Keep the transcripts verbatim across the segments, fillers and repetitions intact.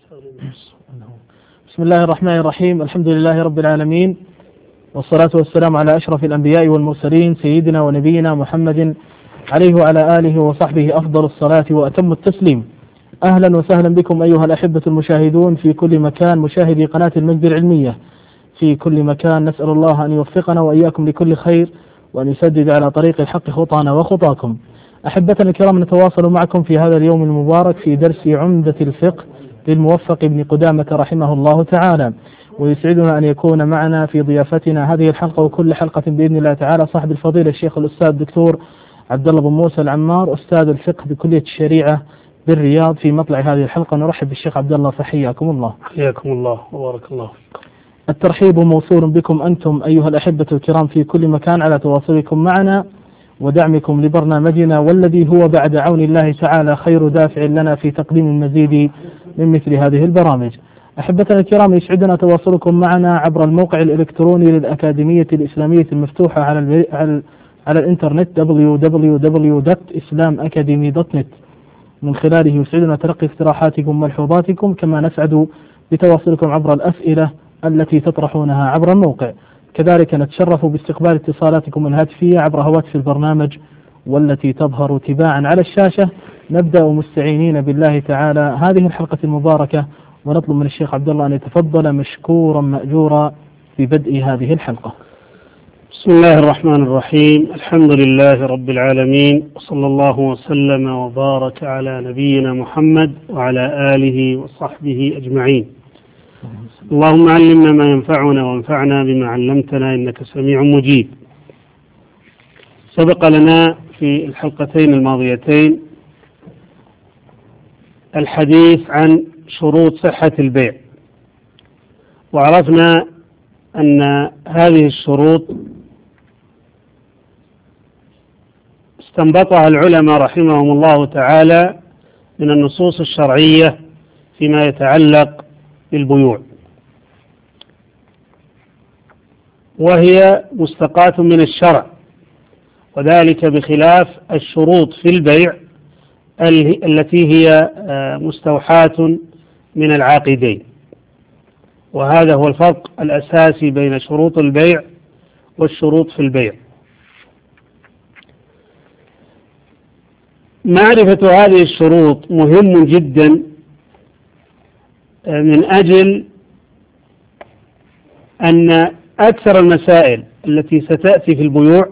بسم الله الرحمن الرحيم. الحمد لله رب العالمين، والصلاة والسلام على أشرف الأنبياء والمرسلين سيدنا ونبينا محمد عليه وعلى آله وصحبه أفضل الصلاة وأتم التسليم. أهلا وسهلا بكم أيها الأحبة المشاهدون في كل مكان، مشاهدي قناة المجد العلمية في كل مكان. نسأل الله أن يوفقنا وإياكم لكل خير، وأن يسدد على طريق الحق خطانا وخطاكم. أحبتنا الكرام، نتواصل معكم في هذا اليوم المبارك في درس عمدة الفقه للموفق بن قدامة رحمه الله تعالى، ويسعدنا أن يكون معنا في ضيافتنا هذه الحلقة وكل حلقة بإذن الله تعالى صاحب الفضيلة الشيخ الأستاذ الدكتور عبد الله بن موسى العمار، أستاذ الفقه بكلية الشريعة بالرياض. في مطلع هذه الحلقة نرحب بالشيخ عبد الله، فحياكم الله. حياكم الله وبارك الله فيكم. الترحيب موصول بكم أنتم أيها الأحبة الكرام في كل مكان على تواصلكم معنا ودعمكم لبرنامجنا، والذي هو بعد عون الله تعالى خير دافع لنا في تقديم المزيد من مثل هذه البرامج. أحبتنا الكرام، يسعدنا تواصلكم معنا عبر الموقع الإلكتروني للأكاديمية الإسلامية المفتوحة على ال على, على الإنترنت دبليو دبليو دبليو دوت إسلام أكاديمي دوت نت. من خلاله يسعدنا تلقي اقتراحاتكم وملحوظاتكم، كما نسعد بتواصلكم عبر الأسئلة التي تطرحونها عبر الموقع. كذلك نتشرف باستقبال اتصالاتكم الهاتفية عبر هواتف البرنامج والتي تظهر تباعا على الشاشة. نبدأ مستعينين بالله تعالى هذه الحلقة المباركة، ونطلب من الشيخ عبد الله أن يتفضل مشكورا مأجورا في بدء هذه الحلقة. بسم الله الرحمن الرحيم. الحمد لله رب العالمين، وصلى الله وسلم وبارك على نبينا محمد وعلى آله وصحبه أجمعين. اللهم علمنا ما ينفعنا وانفعنا بما علمتنا، إنك سميع مجيب. سبق لنا في الحلقتين الماضيتين الحديث عن شروط صحة البيع، وعرفنا أن هذه الشروط استنبطها العلماء رحمهم الله تعالى من النصوص الشرعية فيما يتعلق بالبيوع، وهي مستقاة من الشرع، وذلك بخلاف الشروط في البيع التي هي مستوحاة من العاقدين. وهذا هو الفرق الأساسي بين شروط البيع والشروط في البيع. معرفة هذه الشروط مهم جدا من أجل أن أكثر المسائل التي ستأتي في البيوع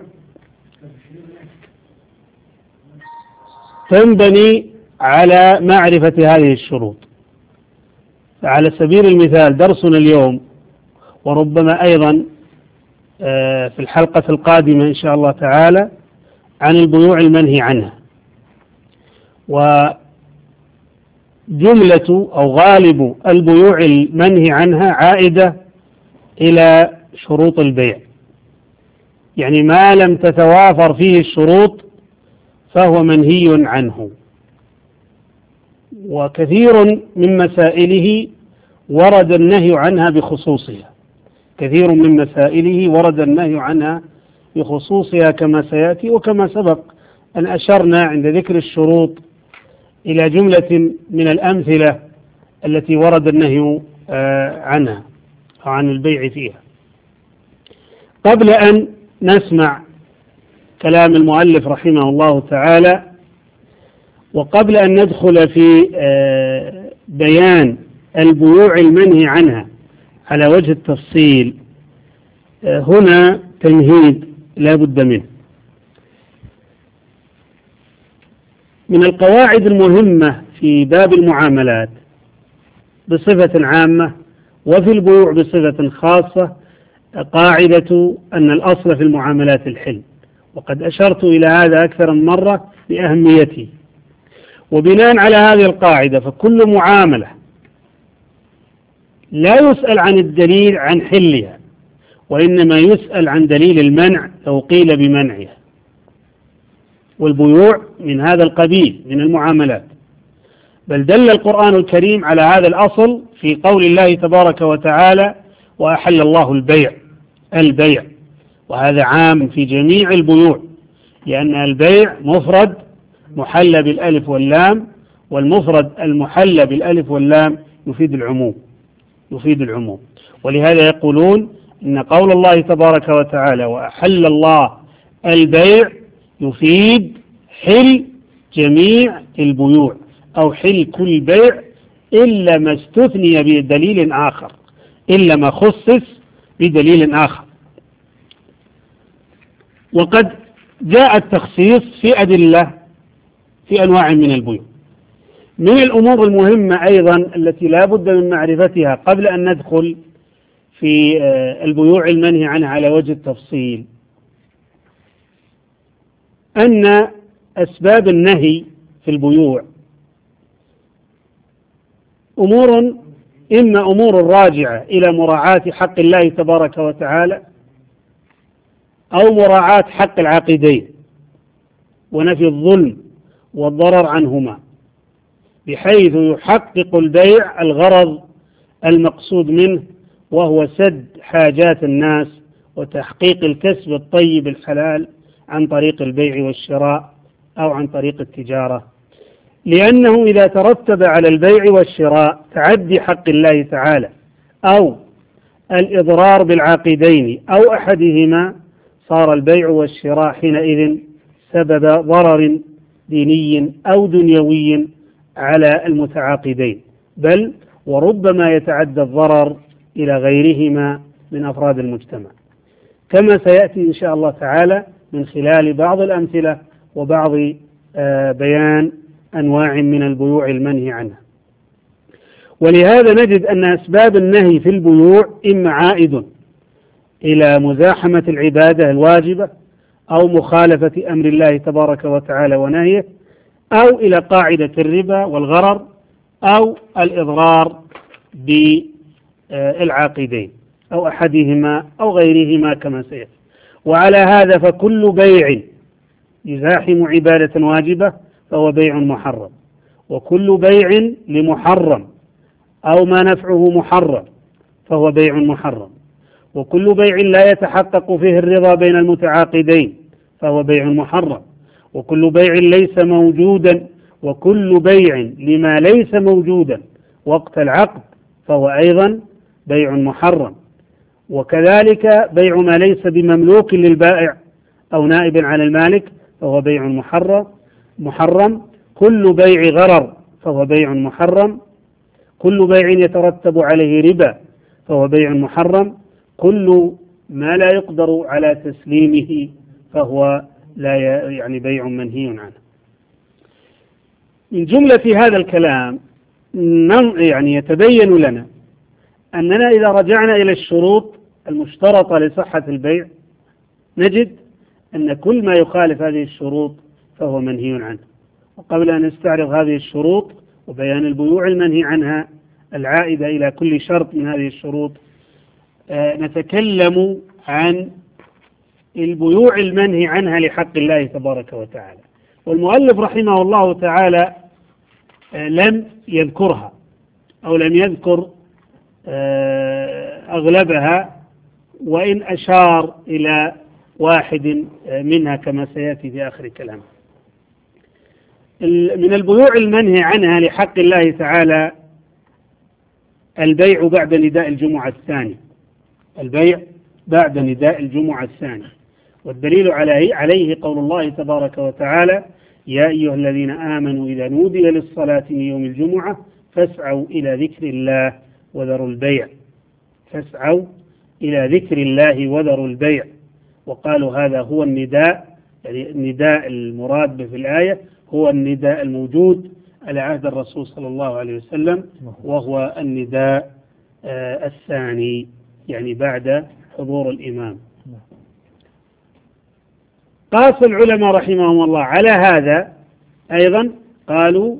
تنبني على معرفة هذه الشروط. على سبيل المثال درسنا اليوم، وربما أيضا في الحلقة القادمة إن شاء الله تعالى، عن البيوع المنهي عنها. وجملة أو غالب البيوع المنهي عنها عائدة إلى شروط البيع، يعني ما لم تتوافر فيه الشروط فهو منهي عنه. وكثير من مسائله ورد النهي عنها بخصوصها، كثير من مسائله ورد النهي عنها بخصوصها كما سيأتي، وكما سبق أن أشرنا عند ذكر الشروط إلى جملة من الأمثلة التي ورد النهي عنها أو عن البيع فيها. قبل أن نسمع كلام المؤلف رحمه الله تعالى، وقبل أن ندخل في بيان البيوع المنهي عنها على وجه التفصيل، هنا تمهيد لا بد منه. من القواعد المهمة في باب المعاملات بصفة عامة وفي البيوع بصفة خاصة قاعدة أن الأصل في المعاملات الحل، وقد أشرت إلى هذا أكثر من مرة بأهميته. وبناء على هذه القاعدة فكل معاملة لا يسأل عن الدليل عن حلها، وإنما يسأل عن دليل المنع لو قيل بمنعها. والبيوع من هذا القبيل من المعاملات، بل دل القرآن الكريم على هذا الأصل في قول الله تبارك وتعالى: وأحل الله البيع البيع وهذا عام في جميع البيوع، لأن البيع مفرد محل بالألف واللام، والمفرد المحل بالألف واللام يفيد العموم يفيد العموم ولهذا يقولون إن قول الله تبارك وتعالى وأحل الله البيع يفيد حل جميع البيوع أو حل كل بيع إلا ما استثني بدليل آخر إلا ما خصص بدليل آخر. وقد جاء التخصيص في أدلة في أنواع من البيوع. من الأمور المهمة أيضا التي لا بد من معرفتها قبل أن ندخل في البيوع المنهي عنها على وجه التفصيل أن أسباب النهي في البيوع أمور إما أمور راجعة إلى مراعاة حق الله تبارك وتعالى أو مراعاة حق العاقدين ونفي الظلم والضرر عنهما بحيث يحقق البيع الغرض المقصود منه وهو سد حاجات الناس وتحقيق الكسب الطيب الحلال عن طريق البيع والشراء أو عن طريق التجارة، لأنه إذا ترتب على البيع والشراء تعدي حق الله تعالى أو الإضرار بالعاقدين أو أحدهما صار البيع والشراء حينئذ سبب ضرر ديني أو دنيوي على المتعاقدين، بل وربما يتعدى الضرر إلى غيرهما من أفراد المجتمع، كما سيأتي إن شاء الله تعالى من خلال بعض الأمثلة وبعض بيان أنواع من البيوع المنهي عنها. ولهذا نجد أن أسباب النهي في البيوع إما عائد إلى مزاحمة العبادة الواجبة أو مخالفة أمر الله تبارك وتعالى ونهيه أو إلى قاعدة الربا والغرر أو الإضرار بالعاقدين أو أحدهما أو غيرهما كما سيأتي. وعلى هذا فكل بيع يزاحم عبادة واجبة فهو بيع محرم، وكل بيع لمحرم أو ما نفعه محرم فهو بيع محرم، وكل بيع لا يتحقق فيه الرضا بين المتعاقدين فهو بيع محرم، وكل بيع ليس موجودا وكل بيع لما ليس موجودا وقت العقد فهو أيضا بيع محرم، وكذلك بيع ما ليس بمملوك للبائع أو نائب عن المالك فهو بيع محرم محرم كل بيع غرر فهو بيع محرم، كل بيع يترتب عليه ربا فهو بيع محرم، كل ما لا يقدر على تسليمه فهو لا يعني بيع منهي عنه. من جملة هذا الكلام يعني يتبين لنا أننا إذا رجعنا إلى الشروط المشترطة لصحة البيع نجد أن كل ما يخالف هذه الشروط فهو منهي عنه. وقبل أن نستعرض هذه الشروط وبيان البيوع المنهي عنها العائدة إلى كل شرط من هذه الشروط آه نتكلم عن البيوع المنهي عنها لحق الله تبارك وتعالى. والمؤلف رحمه الله تعالى آه لم يذكرها أو لم يذكر آه أغلبها، وإن أشار إلى واحد منها كما سيأتي في آخر كلامه. من البيوع المنهي عنها لحق الله تعالى البيع بعد نداء الجمعة الثاني، البيع بعد نداء الجمعة الثاني، والدليل عليه عليه قول الله تبارك وتعالى يا أيها الذين آمنوا إذا نودي للصلاة من يوم الجمعة فاسعوا إلى ذكر الله وذروا البيع، فاسعوا إلى ذكر الله وذروا البيع. وقالوا هذا هو النداء، يعني النداء المراد في الآية هو النداء الموجود على عهد الرسول صلى الله عليه وسلم، وهو النداء آه الثاني يعني بعد حضور الإمام. قاس العلماء رحمهم الله على هذا أيضا، قالوا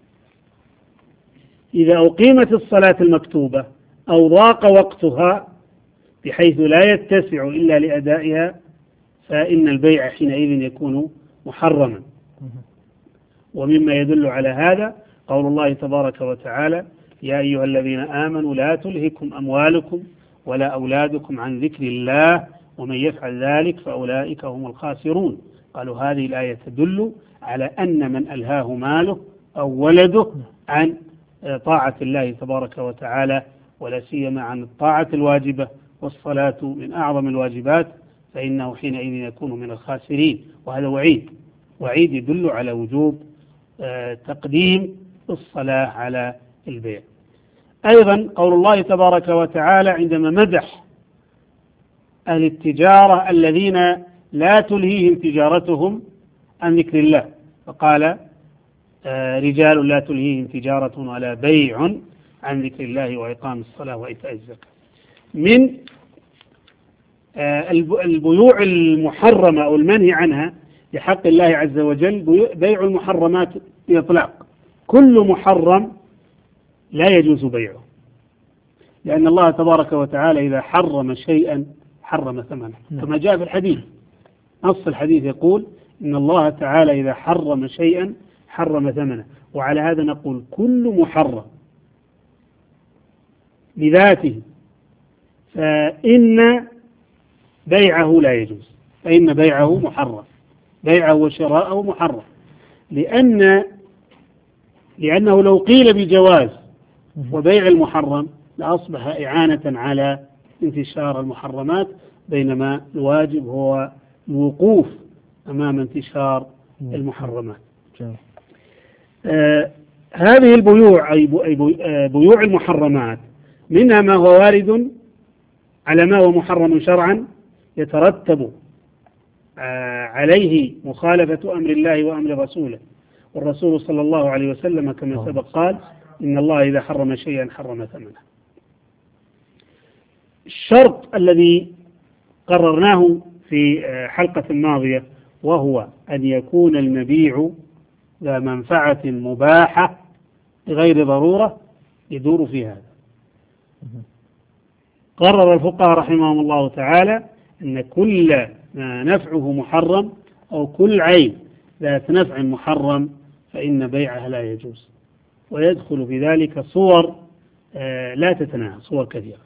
إذا أقيمت الصلاة المكتوبة أو ضاق وقتها بحيث لا يتسع إلا لأدائها فإن البيع حينئذ يكون محرما. ومما يدل على هذا قول الله تبارك وتعالى يا أيها الذين آمنوا لا تلهكم أموالكم ولا أولادكم عن ذكر الله ومن يفعل ذلك فأولئك هم الخاسرون. قالوا هذه الآية تدل على أن من ألهاه ماله أو ولده عن طاعة الله تبارك وتعالى، ولا سيما عن الطاعة الواجبة، والصلاة من أعظم الواجبات، فإنه حينئذ يكون من الخاسرين. وهذا وعيد وعيد يدل على وجوب تقديم الصلاة على البيع. أيضا قول الله تبارك وتعالى عندما مدح أهل التجارة الذين لا تلهيهم تجارتهم عن ذكر الله، فقال رجال لا تلهيهم تجارة ولا بيع عن ذكر الله وإقام الصلاة وإيتاء الزكاة. من البيوع المحرمة أو المنهي عنها لحق الله عز وجل بيع المحرمات بإطلاق. كل محرم لا يجوز بيعه، لأن الله تبارك وتعالى إذا حرم شيئا حرم ثمنه، كما جاء في الحديث. نص الحديث يقول إن الله تعالى إذا حرم شيئا حرم ثمنه. وعلى هذا نقول كل محرم لذاته فإن بيعه لا يجوز، فإن بيعه محرم، بيعه وشراءه محرم، لأن لأنه لو قيل بجواز وبيع المحرم لأصبح إعانة على انتشار المحرمات، بينما الواجب هو الوقوف أمام انتشار المحرمات. آه هذه البيوع أي بيوع المحرمات منها ما هو وارد على ما هو محرم شرعا يترتب آه عليه مخالفة أمر الله وأمر رسوله، والرسول صلى الله عليه وسلم كما سبق قال إن الله إذا حرم شيئا حرم ثمنه. الشرط الذي قررناه في حلقة الماضية وهو أن يكون المبيع ذا منفعة مباحة بغير ضرورة يدور في هذا. قرر الفقهاء رحمهم الله تعالى أن كل ما نفعه محرم أو كل عين ذات نفع محرم فإن بيعها لا يجوز، ويدخل في ذلك صور لا تتناهى، صور كثيرة.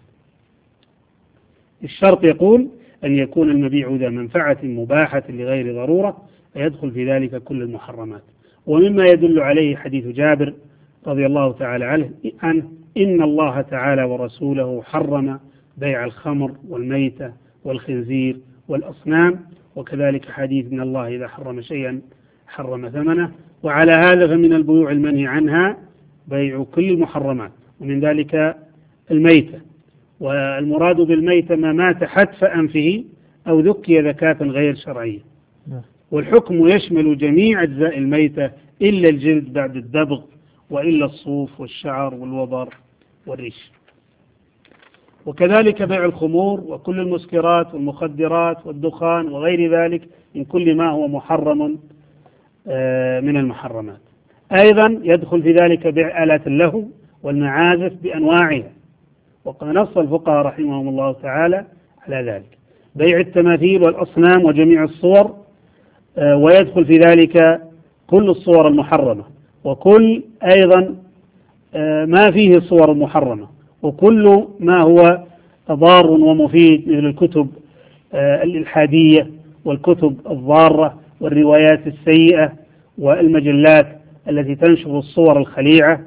الشرط يقول أن يكون المبيع ذا منفعة مباحة لغير ضرورة، فيدخل في ذلك كل المحرمات. ومما يدل عليه حديث جابر رضي الله تعالى عنه إن الله تعالى ورسوله حرم بيع الخمر والميتة والخنزير والأصنام، وكذلك حديث إن الله إذا حرم شيئا حرم ثمنه. وعلى هذا فمن البيوع المنهي عنها بيع كل المحرمات، ومن ذلك الميتة. والمراد بالميتة ما مات حتف أنفه أو ذكي ذكاة غير شرعية، والحكم يشمل جميع أجزاء الميتة إلا الجلد بعد الدبغ، وإلا الصوف والشعر والوبر والريش. وكذلك بيع الخمور وكل المسكرات والمخدرات والدخان وغير ذلك من كل ما هو محرم من المحرمات. أيضا يدخل في ذلك بيع آلات اللهو والمعازف بأنواعها، وقد نص الفقهاء رحمهم الله تعالى على ذلك. بيع التماثيل والأصنام وجميع الصور، ويدخل في ذلك كل الصور المحرمة، وكل أيضا ما فيه صور محرمة، وكل ما هو ضار ومفيد مثل الكتب الإلحادية والكتب الضارة والروايات السيئة والمجلات التي تنشر الصور الخليعة،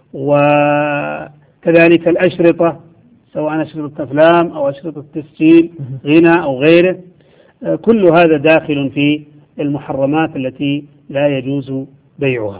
وكذلك الأشرطة سواء أشرطة أفلام أو أشرطة تسجيل غنى أو غيره. كل هذا داخل في المحرمات التي لا يجوز بيعها.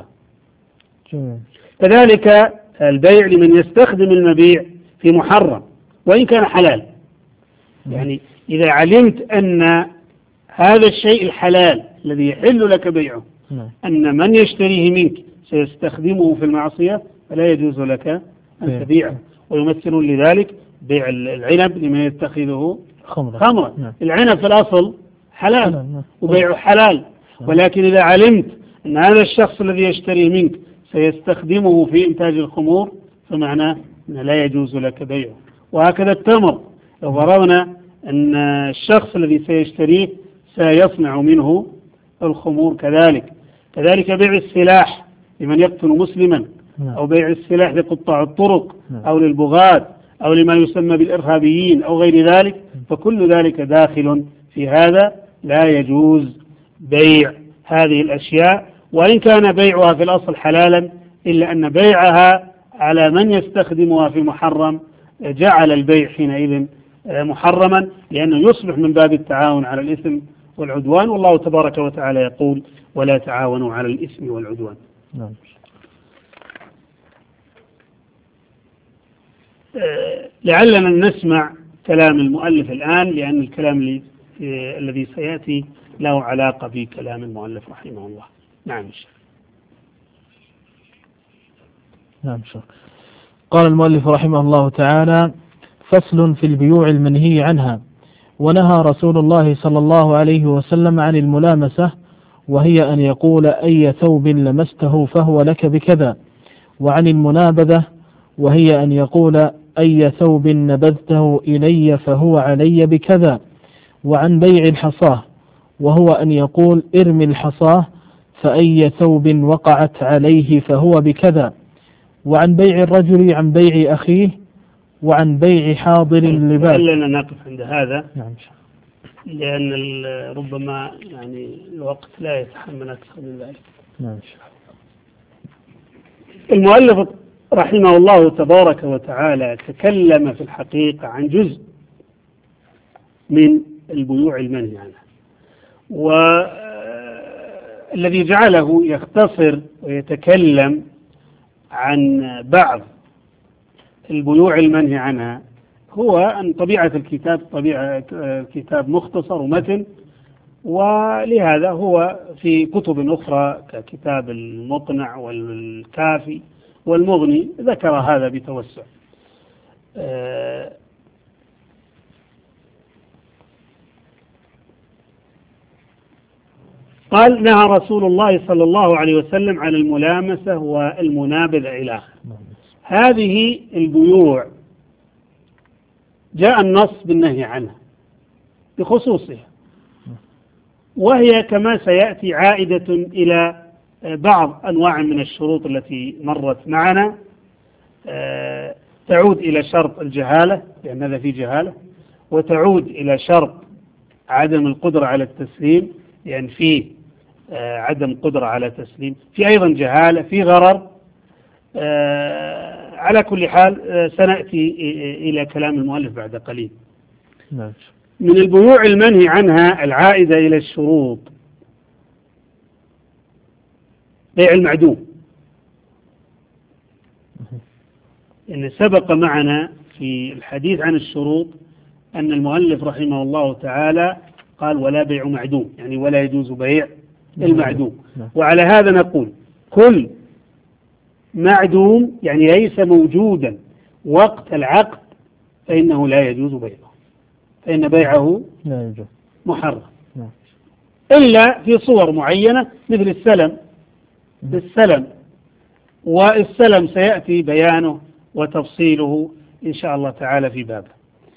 كذلك البيع لمن يستخدم المبيع في محرم وإن كان حلال، يعني إذا علمت أن هذا الشيء الحلال الذي يحل لك بيعه أن من يشتريه منك سيستخدمه في المعصية فلا يجوز لك أن تبيعه. ويمثلون لذلك بيع العنب لمن يتخذه خمرا. العنب في الأصل حلال وبيعه حلال، ولكن إذا علمت أن هذا الشخص الذي يشتريه منك سيستخدمه في إنتاج الخمور فمعناه أنه لا يجوز لك بيعه. وهكذا التمر، لو فرضنا أن الشخص الذي سيشتريه سيصنع منه الخمور كذلك. كذلك بيع السلاح لمن يقتل مسلما، أو بيع السلاح لقطاع الطرق أو للبغاة أو لما يسمى بالإرهابيين أو غير ذلك، فكل ذلك داخل في هذا. لا يجوز بيع هذه الأشياء، وإن كان بيعها في الأصل حلالا إلا أن بيعها على من يستخدمها في محرم جعل البيع حينئذ محرما، لأنه يصبح من باب التعاون على الإثم والعدوان. والله تبارك وتعالى يقول: ولا تعاونوا على الإثم والعدوان. نعم. لعلنا نسمع كلام المؤلف الآن، لأن الكلام الذي سيأتي له علاقة بكلام المؤلف رحمه الله. نعم شيخ. نعم شيخ. قال المؤلف رحمه الله تعالى: فصل في البيوع المنهي عنها. ونهى رسول الله صلى الله عليه وسلم عن الملامسة، وهي أن يقول: أي ثوب لمسته فهو لك بكذا. وعن المنابذة، وهي أن يقول: أي ثوب نبذته إلي فهو علي بكذا. وعن بيع الحصاة، وهو أن يقول: ارمي الحصاة فأي ثوب وقعت عليه فهو بكذا. وعن بيع الرجل عن بيع أخيه. وعن بيع حاضر اللباس. لعلنا نقف عند هذا. نعم. لأن ربما يعني الوقت لا يتحمل أكثر من ذلك. نعم. المؤلف رحمه الله تبارك وتعالى تكلم في الحقيقة عن جزء من البيوع المنهي عنها، والذي جعله يختصر ويتكلم عن بعض البيوع المنهي عنها هو أن طبيعة الكتاب طبيعة كتاب مختصر ومتن، ولهذا هو في كتب أخرى ككتاب المقنع والكافي والمغني ذكر هذا بتوسع. قال: نهى رسول الله صلى الله عليه وسلم عن الملامسة والمنابذة إلى آخره. هذه البيوع جاء النص بالنهي عنها بخصوصها، وهي كما سيأتي عائدة إلى بعض أنواع من الشروط التي مرت معنا، تعود إلى شرط الجهالة لأن هذا في جهالة، وتعود إلى شرط عدم القدرة على التسليم لأن فيه عدم قدرة على تسليم، في أيضا جهالة، في غرر. على كل حال سنأتي إلى كلام المؤلف بعد قليل. من البيوع المنهي عنها العائدة إلى الشروط بيع المعدوم. إن سبق معنا في الحديث عن الشروط أن المؤلف رحمه الله تعالى قال: ولا بيع معدوم، يعني ولا يجوز بيع المعدوم. وعلى هذا نقول: كل معدوم يعني ليس موجودا وقت العقد فإنه لا يجوز بيعه، فإن بيعه محرم إلا في صور معينة مثل السلم. بالسلم، والسلم سيأتي بيانه وتفصيله إن شاء الله تعالى في بابه.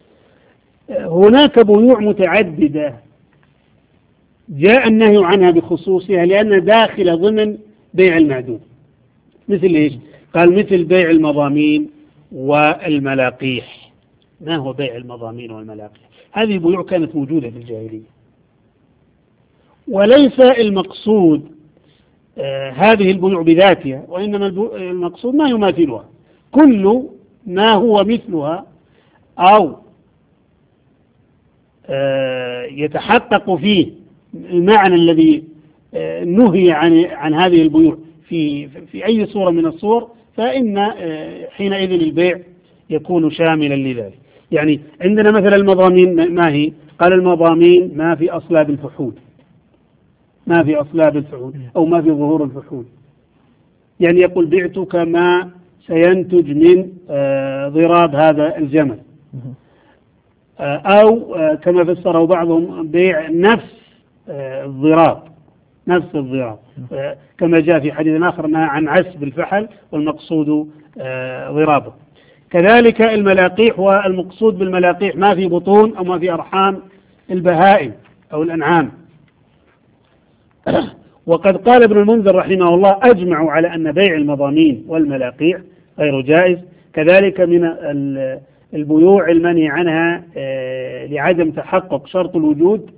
هناك بيوع متعددة جاء النهي عنها بخصوصها لأن داخل ضمن بيع المعدوم. مثل إيش؟ قال: مثل بيع المضامين والملاقيح. ما هو بيع المضامين والملاقيح؟ هذه بيوع كانت موجودة في الجاهلية، وليس المقصود آه هذه البيوع بذاتها، وإنما المقصود ما يماثلها. كل ما هو مثلها أو آه يتحقق فيه المعنى الذي آه نهي عن عن هذه البيوع في في أي صورة من الصور، فإن آه حينئذ البيع يكون شاملا لذلك. يعني عندنا مثلا المضامين، ما هي؟ قال: المضامين ما في أصلاب الفحول، ما في أصلاب الفحول أو ما في ظهور الفحول. يعني يقول: بعتك ما سينتج من آه ضراب هذا الجمل، آه أو آه كما فسره بعضهم: بيع نفس آه الضراب، نفس الضراب، آه كما جاء في حديث آخر عن عسب الفحل والمقصود آه ضرابه. كذلك الملاقيح، والمقصود بالملاقيح ما في بطون أو ما في أرحام البهائم أو الأنعام. وقد قال ابن المنذر رحمه الله: أجمعوا على أن بيع المضامين والملاقيح غير جائز. كذلك من البيوع المنهي عنها لعدم تحقق شرط الوجود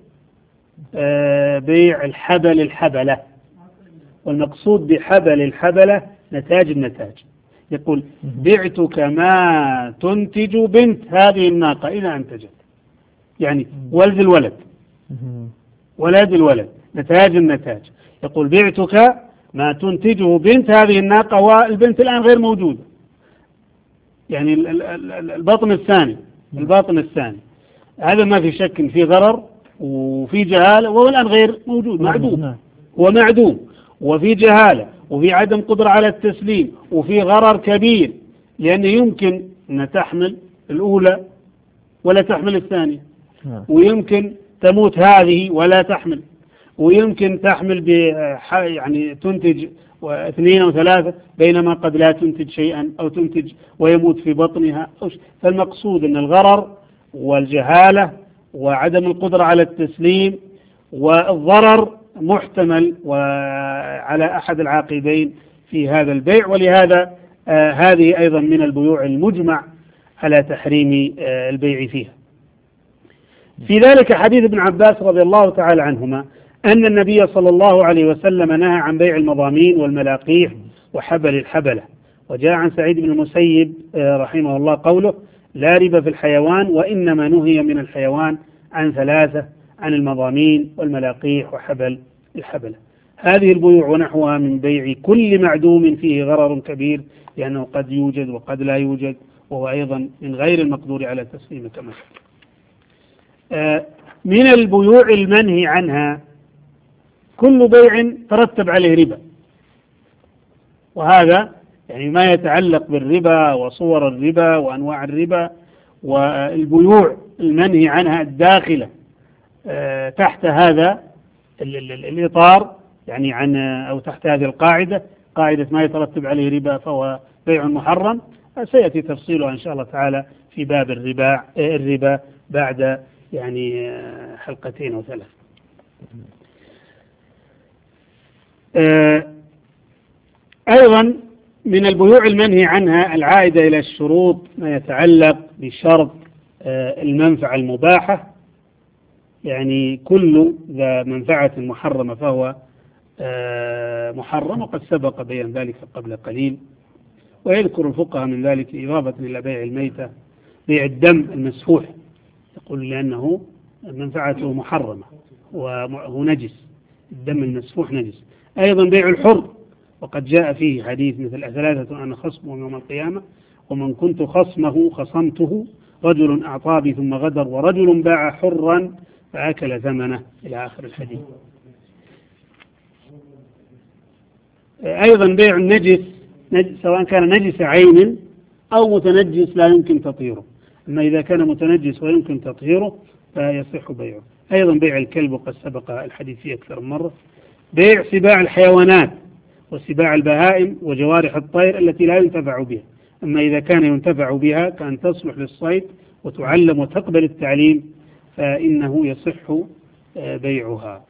بيع الحبل الحبلة، والمقصود بحبل الحبلة نتاج النتاج، يقول بعتك ما تنتج بنت هذه الناقة إذا أنتجت، يعني ولد الولد ولد الولد نتاج النتاج. يقول بعتك ما تنتجه بنت هذه الناقة، والبنت الآن غير موجودة، يعني البطن الثاني الباطن الثاني هذا ما في شك في غرر وفي جهالة، وهو الآن غير موجود، معدوم، هو معدوم وفي جهالة وفي عدم قدرة على التسليم وفي غرر كبير، لأنه يمكن أن تحمل الأولى ولا تحمل الثانية، ويمكن تموت هذه ولا تحمل، ويمكن تحمل ب يعني تنتج اثنين أو ثلاثة بينما قد لا تنتج شيئا أو تنتج ويموت في بطنها. فالمقصود أن الغرر والجهالة وعدم القدرة على التسليم والضرر محتمل وعلى أحد العاقبين في هذا البيع، ولهذا آه هذه أيضا من البيوع المجمع على تحريم آه البيع فيها. في ذلك حديث ابن عباس رضي الله تعالى عنهما أن النبي صلى الله عليه وسلم نهى عن بيع المضامين والملاقيح وحبل الحبلة. وجاء عن سعيد بن المسيب آه رحمه الله قوله لا ربا في الحيوان، وإنما نهي من الحيوان عن ثلاثة، عن المضامين والملاقيح وحبل الحبلة. هذه البيوع ونحوها من بيع كل معدوم فيه غرر كبير، لأنه قد يوجد وقد لا يوجد، وهو أيضا من غير المقدور على تسليمه كما آه من البيوع المنهي عنها كل بيع ترتب عليه ربا، وهذا يعني ما يتعلق بالربا وصور الربا وأنواع الربا، والبيوع المنهي عنها الداخلة أه تحت هذا الإطار، يعني عن أو تحت هذه القاعدة، قاعدة ما يترتب عليه ربا فهو بيع محرم، سيأتي تفصيلها إن شاء الله تعالى في باب الربا الربا بعد يعني حلقتين أو ثلاث. أه أيضا من البيوع المنهي عنها العائدة إلى الشروط ما يتعلق بشرط المنفعة المباحة، يعني كل ذا منفعة محرمة فهو محرم، وقد سبق بيان ذلك قبل قليل. ويذكر الفقهاء من ذلك إضافة إلى بيع الميتة بيع الدم المسفوح، يقول لأنه منفعته محرمة وهو نجس، الدم المسفوح نجس. أيضا بيع الحر، وقد جاء فيه حديث مثل ثلاثة أنا خصمهم يوم القيامة ومن كنت خصمه خصمته، رجل أعطى بي ثم غدر، ورجل باع حرا فأكل ثمنه، إلى آخر الحديث. أيضا بيع النجس سواء كان نجس عين أو متنجس لا يمكن تطهيره، أما إذا كان متنجس ويمكن تطهيره فيصح بيعه. أيضا بيع الكلب، وقد سبق الحديث فيه أكثر من مرة. بيع سباع الحيوانات وسباع البهائم وجوارح الطير التي لا ينتفع بها، أما إذا كان ينتفع بها كأن تصلح للصيد وتعلم وتقبل التعليم فإنه يصح بيعها.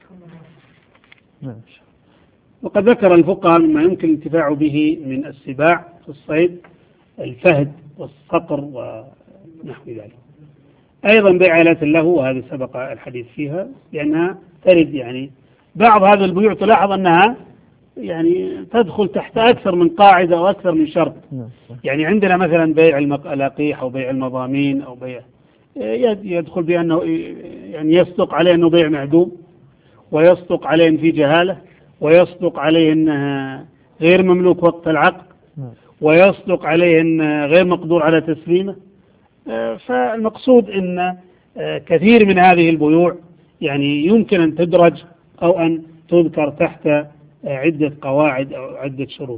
وقد ذكر الفقهاء مما يمكن الانتفاع به من السباع في الصيد الفهد والصقر ونحو ذلك. أيضا بيع آلات اللهو، وهذا سبق الحديث فيها، لأنها ترد يعني بعض هذا البيوع تلاحظ أنها يعني تدخل تحت أكثر من قاعدة أو أكثر من شرط. يعني عندنا مثلا بيع الملاقيح أو بيع المضامين أو بيع يدخل بأنه يعني يصدق عليه أنه بيع معدوم، ويصدق عليه أن في جهالة، ويصدق عليه أنها غير مملوك وقت العقد، ويصدق عليه أن غير مقدور على تسليمه. فالمقصود أن كثير من هذه البيوع يعني يمكن أن تدرج أو أن تذكر تحت عدة قواعد أو عدة شروط.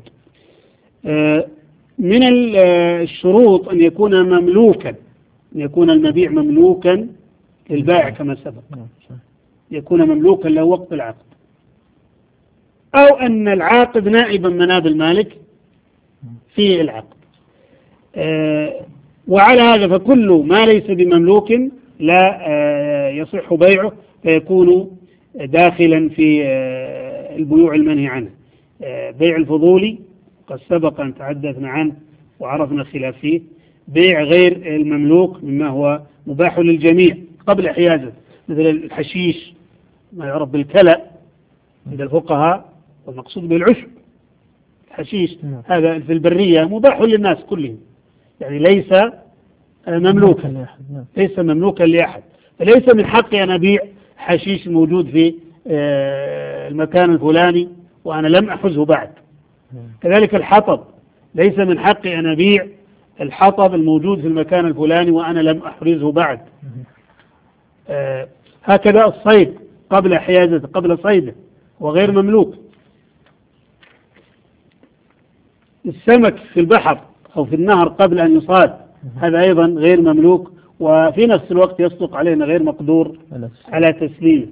من الشروط أن يكون مملوكا، أن يكون المبيع مملوكا للبائع كما سبق، يكون مملوكا له وقت العقد، أو أن العاقد نائبا مناب المالك في العقد. وعلى هذا فكل ما ليس بمملوك لا يصح بيعه، فيكون داخلا في البيوع المنهي عنه. بيع الفضولي قد سبق أن تحدثنا عنه وعرفنا الخلاف فيه. بيع غير المملوك مما هو مباح للجميع قبل حيازه، مثل الحشيش ما يعرف بالكلأ عند الفقهاء، والمقصود بالعشب، الحشيش هذا في البرية مباح للناس كلهم، يعني ليس مملوكا، ليس مملوكا لأحد، فليس من حقي أن أبيع حشيش موجود في المكان الفلاني وأنا لم أحزه بعد. كذلك الحطب ليس من حقي أن أبيع الحطب الموجود في المكان الفلاني وأنا لم أحرزه بعد. آه هكذا الصيد قبل حيازته قبل صيده وغير مملوك. السمك في البحر أو في النهر قبل أن يصاد هذا أيضا غير مملوك، وفي نفس الوقت يصدق علينا غير مقدور على تسليمه.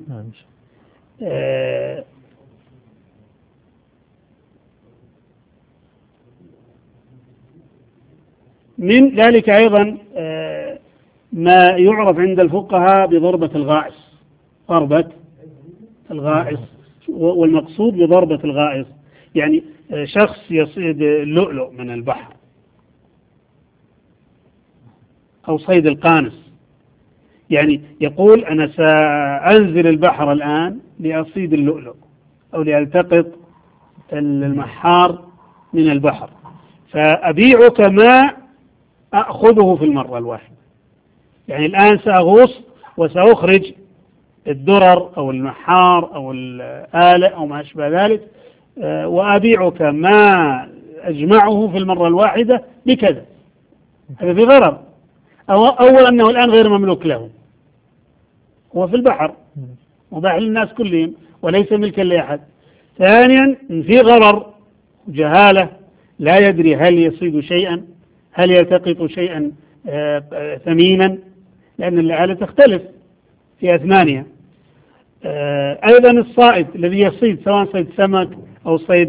آه من ذلك أيضا آه ما يعرف عند الفقهاء بضربة الغائص، ضربة الغائص، والمقصود بضربة الغائص يعني شخص يصيد اللؤلؤ من البحر أو صيد القانص، يعني يقول أنا سأنزل البحر الآن لأصيد اللؤلؤ أو لألتقط المحار من البحر، فأبيعك ما أخذه في المرة الواحدة. يعني الآن سأغوص وسأخرج الدرر أو المحار أو الآلة أو ما أشبه ذلك، وأبيعك ما أجمعه في المرة الواحدة بكذا. هذا في غرر. أول أنه الآن غير مملوك له، هو في البحر مباح للناس كلهم وليس ملكا لأحد. ثانيا في غرر جهالة، لا يدري هل يصيد شيئا، هل يلتقط شيئا ثمينا، لأن الآلة تختلف في أثمانها. أيضا الصائد الذي يصيد سواء صيد سمك أو صيد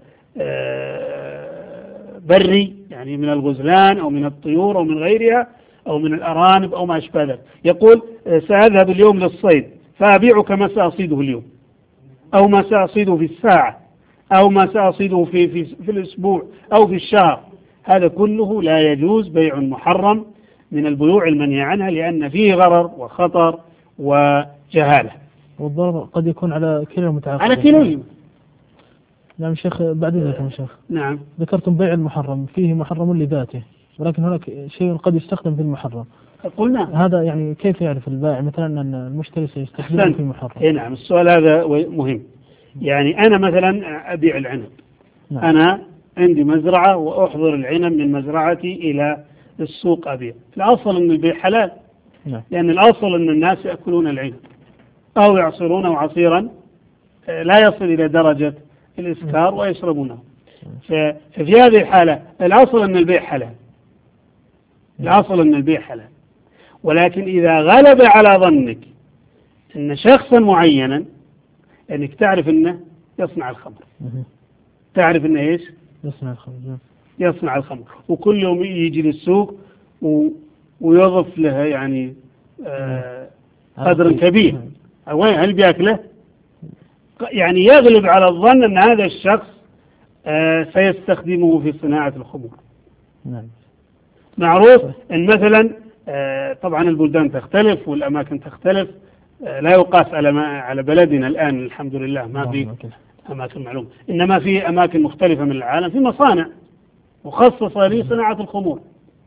بري يعني من الغزلان أو من الطيور أو من غيرها أو من الأرانب أو ما أشبه ذلك، يقول سأذهب اليوم للصيد فأبيعك ما سأصيده اليوم أو ما سأصيده في الساعة أو ما سأصيده في, في, في الأسبوع أو في الشهر. هذا كله لا يجوز، بيع محرم من البيوع المنهي عنها، لأن فيه غرر وخطر وجهالة. والضرر قد يكون على كلا المتعاقدين. على كلاهما. نعم شيخ، بعد ذلك شيخ. نعم. ذكرتم بيع المحرم، فيه محرم لذاته ولكن هناك شيء قد يستخدم في المحرم. قلنا هذا يعني كيف يعرف البائع مثلا أن المشتري سيستخدمه في المحرم؟ إيه نعم، السؤال هذا مهم. يعني أنا مثلا أبيع العنب. نعم. أنا عندي مزرعة وأحضر العنب من مزرعتي إلى السوق أبيع. الأصل أن البيع حلال. نعم. لأن الأصل أن الناس يأكلون العنب أو يعصرونه عصيرا لا يصل إلى درجة الإسكار ويشربونه. ففي هذه الحالة الأصل أن البيع حلال، الأصل أن البيع حلال. ولكن إذا غلب على ظنك أن شخصا معينا، أنك تعرف أنه يصنع الخمر، تعرف أنه إيش؟ يصنع الخمر، يصنع الخمر، وكل يوم يجي للسوق ويضف لها يعني آه قدر كبير. هل بيأكله؟ يعني يغلب على الظن أن هذا الشخص آه سيستخدمه في صناعة الخمور. نعم. معروف أن مثلا آه طبعا البلدان تختلف والأماكن تختلف، آه لا يقاس على ما على بلدنا الآن الحمد لله ما في أماكن معلومة، إنما في أماكن مختلفة من العالم في مصانع مخصصة لصناعة الخمور.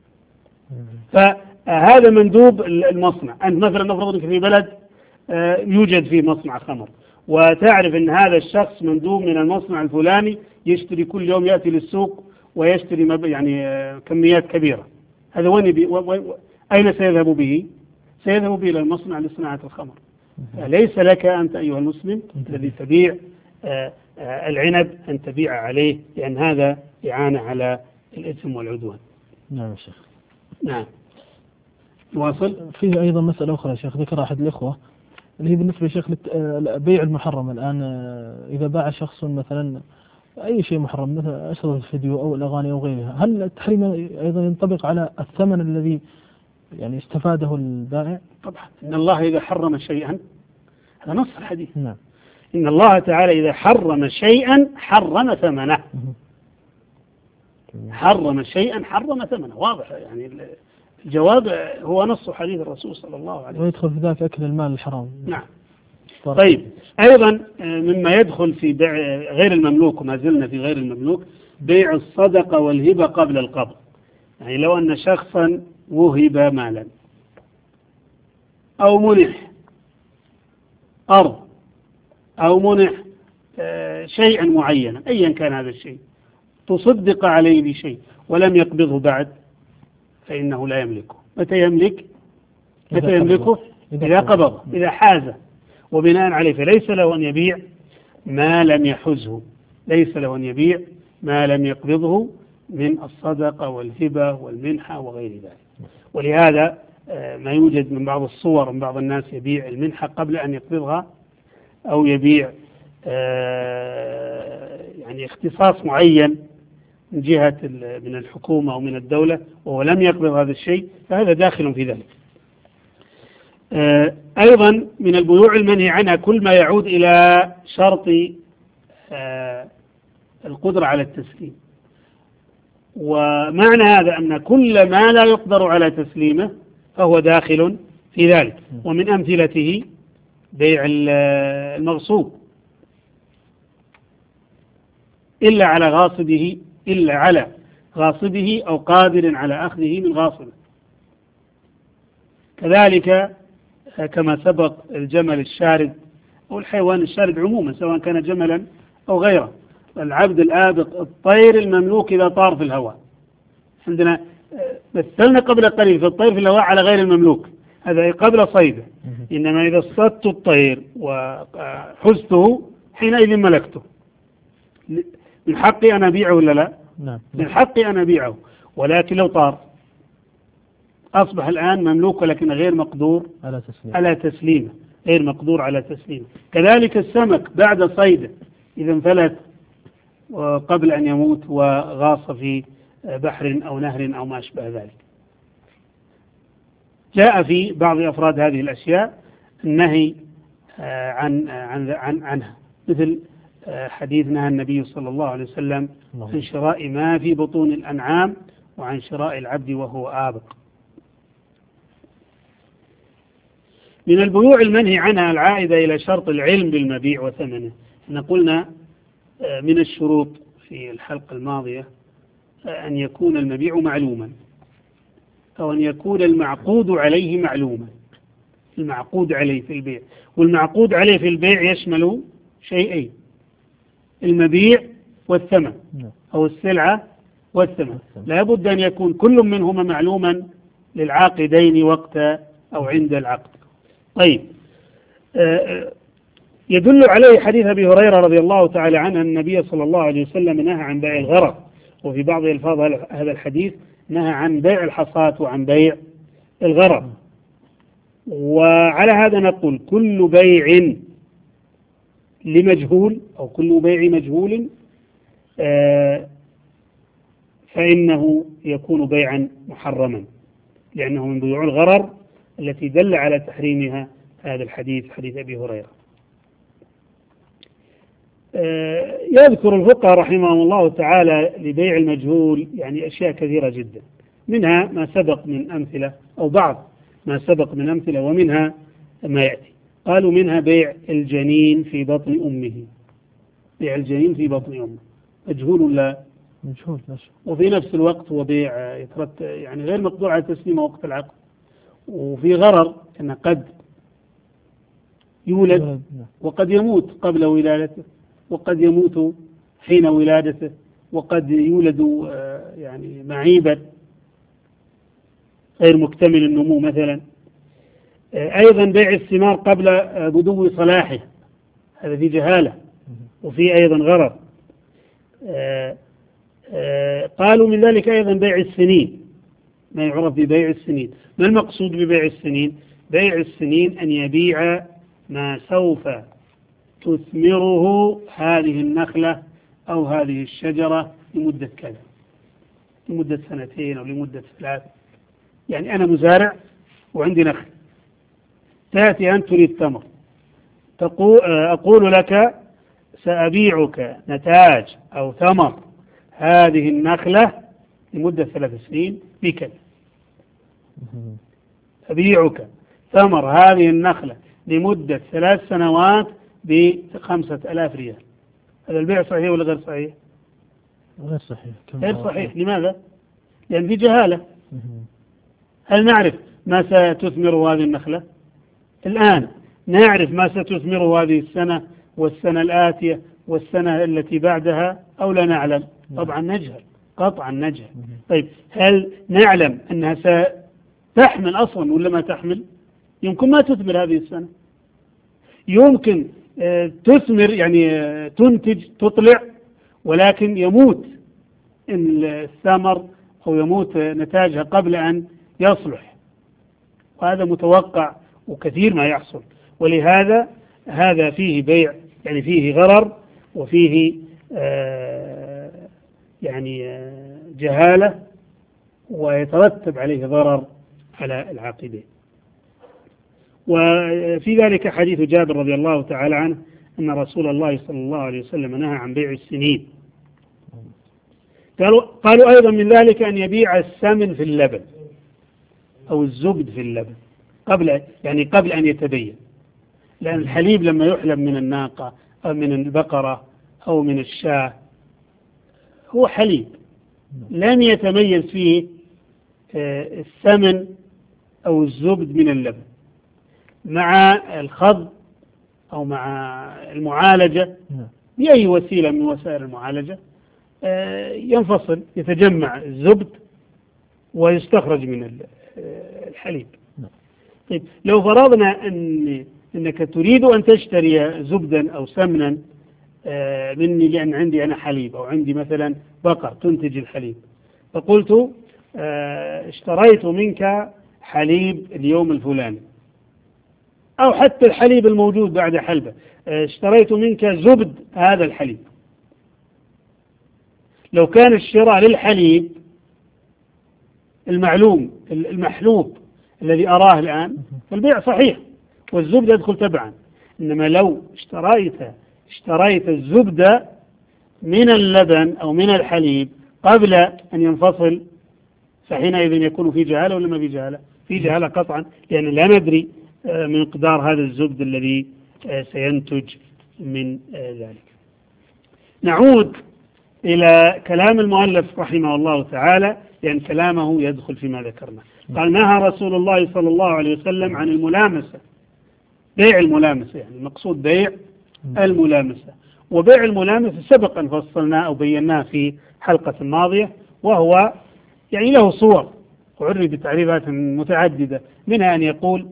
فهذا مندوب المصنع. أنت مثلا نفرض أنك في بلد آه يوجد فيه مصنع خمر، وتعرف أن هذا الشخص مندوب من المصنع الفلاني يشتري كل يوم، يأتي للسوق ويشتري يعني آه كميات كبيرة. هذا وين بي و... و... أين سيذهب به؟ سيذهب به إلى المصنع لصناعة الخمر. ليس لك أنت أيها المسلم الذي تبيع آآ آآ العنب أن تبيع عليه، لأن هذا إعانة على الإثم والعدوان. نعم شيخ. نعم. نواصل. فيه أيضا مسألة أخرى شيخ ذكر أحد الإخوة اللي هي بالنسبة لشيخ بيع المحرم الآن. إذا باع شخص مثلا أي شيء محرم مثل أشرطة الفيديو أو الأغاني أو غيرها، هل التحريم أيضا ينطبق على الثمن الذي يعني استفاده البائع؟ طبعا إن الله إذا حرم شيئا، هذا نص الحديث. نعم. إن الله تعالى إذا حرم شيئا حرم ثمنه. حرم شيئا حرم ثمنه، واضح يعني الجواب هو نص حديث الرسول صلى الله عليه وسلم. ويدخل في ذلك أكل المال الحرام. نعم. طيب أيضا مما يدخل في بيع غير المملوك، وما زلنا في غير المملوك، بيع الصدقة والهبة قبل القبض. يعني لو أن شخصا وهب مالا أو منح أرض أو منح شيئا معينا أيا كان هذا الشيء، تصدق عليه بشيء ولم يقبضه بعد، فإنه لا يملكه. متى يملك؟ متى يملكه؟ إذا قبضه، إذا حازه. وبناء عليه فليس له أن يبيع ما لم يحزه، ليس له أن يبيع ما لم يقبضه من الصدقة والهبة والمنحة وغير ذلك. ولهذا ما يوجد من بعض الصور من بعض الناس يبيع المنحة قبل أن يقبضها، أو يبيع يعني اختصاص معين من جهة من الحكومة أو من الدولة وهو لم يقبض هذا الشيء، فهذا داخل في ذلك. أيضا من البيوع المنهي عنها كل ما يعود إلى شرط القدرة على التسليم. ومعنى هذا أن كل ما لا يقدر على تسليمه فهو داخل في ذلك. ومن أمثلته بيع المغصوب إلا على غاصبه إلا على غاصبه أو قادر على أخذه من غاصبه. كذلك كما سبق الجمل الشارد أو الحيوان الشارد عموما سواء كان جملا أو غيره. العبد الآبق الطير المملوك إذا طار في الهواء. عندنا مثلنا قبل قليل في الطير في الهواء على غير المملوك، هذا قبل صيده. إنما إذا اصطدت الطير وحزته حينئذ ملكته. من حقي أن أبيعه ولا لا؟ من حقي أن أبيعه. ولكن لو طار أصبح الآن مملوك ولكن غير مقدور على تسليمه. على تسليمه غير مقدور على تسليمه. كذلك السمك بعد صيده إذا انفلت قبل أن يموت وغاص في بحر أو نهر أو ما أشبه ذلك. جاء في بعض أفراد هذه الأشياء النهي عن عن عن عنها، مثل حديث نهى النبي صلى الله عليه وسلم عن شراء ما في بطون الأنعام وعن شراء العبد وهو آبق. من البيوع المنهي عنها العائدة إلى شرط العلم بالمبيع وثمنه. احنا قلنا من الشروط في الحلقة الماضية أن يكون المبيع معلوما، أو أن يكون المعقود عليه معلوما. المعقود عليه في البيع، والمعقود عليه في البيع يشمل شيئين: المبيع والثمن، أو السلعة والثمن. لا بد أن يكون كل منهما معلوما للعاقدين وقت أو عند العقد. طيب، يدل عليه حديث أبي هريرة رضي الله تعالى عنه أن النبي صلى الله عليه وسلم نهى عن بيع الغرر، وفي بعض ألفاظ هذا الحديث نهى عن بيع الحصاة وعن بيع الغرر. وعلى هذا نقول كل بيع لمجهول أو كل بيع مجهول فإنه يكون بيعا محرما، لأنه من بيوع الغرر التي دل على تحريمها هذا الحديث، حديث أبي هريرة. يذكر الفقهاء رحمهم الله تعالى لبيع المجهول يعني أشياء كثيرة جدا، منها ما سبق من أمثلة أو بعض ما سبق من أمثلة، ومنها ما يأتي. قالوا منها بيع الجنين في بطن أمه. بيع الجنين في بطن أمه مجهول لا مجهول، وفي نفس الوقت هو بيع يعني غير مقدور على تسليمه وقت العقد. وفي غرر أنه قد يولد وقد يموت قبل ولادته، وقد يموت حين ولادته، وقد يولد يعني معيبا غير مكتمل النمو مثلا. أيضا بيع الثمار قبل بدو صلاحه، هذا في جهالة وفي أيضا غرر. قالوا من ذلك أيضا بيع السنين، ما يعرف ببيع السنين. ما المقصود ببيع السنين؟ بيع السنين أن يبيع ما سوف تثمره هذه النخلة أو هذه الشجرة لمدة كذا، لمدة سنتين أو لمدة ثلاث. يعني أنا مزارع وعندي نخل، تأتي أنت تريد تمر، أقول لك سأبيعك نتاج أو ثمر هذه النخلة لمدة ثلاث سنين بكذا. أبيعك ثمر هذه النخلة لمدة ثلاث سنوات بخمسة آلاف ريال. هذا البيع صحيح ولا غير صحيح؟ غير صحيح. غير صحيح. لماذا؟ لأن في جهالة. هل نعرف ما ستثمر هذه النخلة؟ الآن نعرف ما ستثمر هذه السنة والسنة الآتية والسنة التي بعدها أو لا نعلم؟ طبعا نجهل، قطعا نجهل. طيب هل نعلم أنها ستحمل أصلا ولا ما تحمل؟ يمكن ما تثمر هذه السنة، يمكن تثمر يعني تنتج تطلع ولكن يموت الثمر أو يموت نتاجها قبل أن يصلح، وهذا متوقع وكثير ما يحصل. ولهذا هذا فيه بيع يعني فيه غرر وفيه آه يعني آه جهالة ويترتب عليه ضرر على العاقبين. وفي ذلك حديث جابر رضي الله تعالى عنه أن رسول الله صلى الله عليه وسلم نهى عن بيع السنين. قالوا, قالوا أيضا من ذلك أن يبيع السمن في اللبن أو الزبد في اللبن قبل يعني قبل أن يتبين، لأن الحليب لما يحلب من الناقة أو من البقرة أو من الشاة هو حليب لن يتميز فيه السمن أو الزبد من اللبن. مع الخض أو مع المعالجة بأي وسيلة من وسائل المعالجة ينفصل يتجمع الزبد ويستخرج من الحليب. طيب لو فرضنا أن أنك تريد أن تشتري زبدا أو سمنا مني لأن عندي أنا حليب أو عندي مثلا بقر تنتج الحليب، فقلت اشتريت منك حليب اليوم الفلاني أو حتى الحليب الموجود بعد حلبة، اشتريت منك زبد هذا الحليب. لو كان الشراء للحليب المعلوم المحلوب الذي أراه الآن فالبيع صحيح والزبد يدخل تبعا. إنما لو اشتريت اشتريت الزبد من اللبن أو من الحليب قبل أن ينفصل فحينئذ يكون في جهالة ولا ما في جهالة؟ في جهالة قطعا، لأن لا ندري مقدار هذا الزبد الذي سينتج من ذلك. نعود إلى كلام المؤلف رحمه الله تعالى، لأن كلامه يدخل فيما ذكرنا. قال نهى رسول الله صلى الله عليه وسلم عن الملامسة، بيع الملامسة، يعني المقصود بيع الملامسة. وبيع الملامسة سبق أن فصلناه أو بيناه في حلقة ماضية، وهو يعني له صور وعرف بتعريفات متعددة، منها أن يقول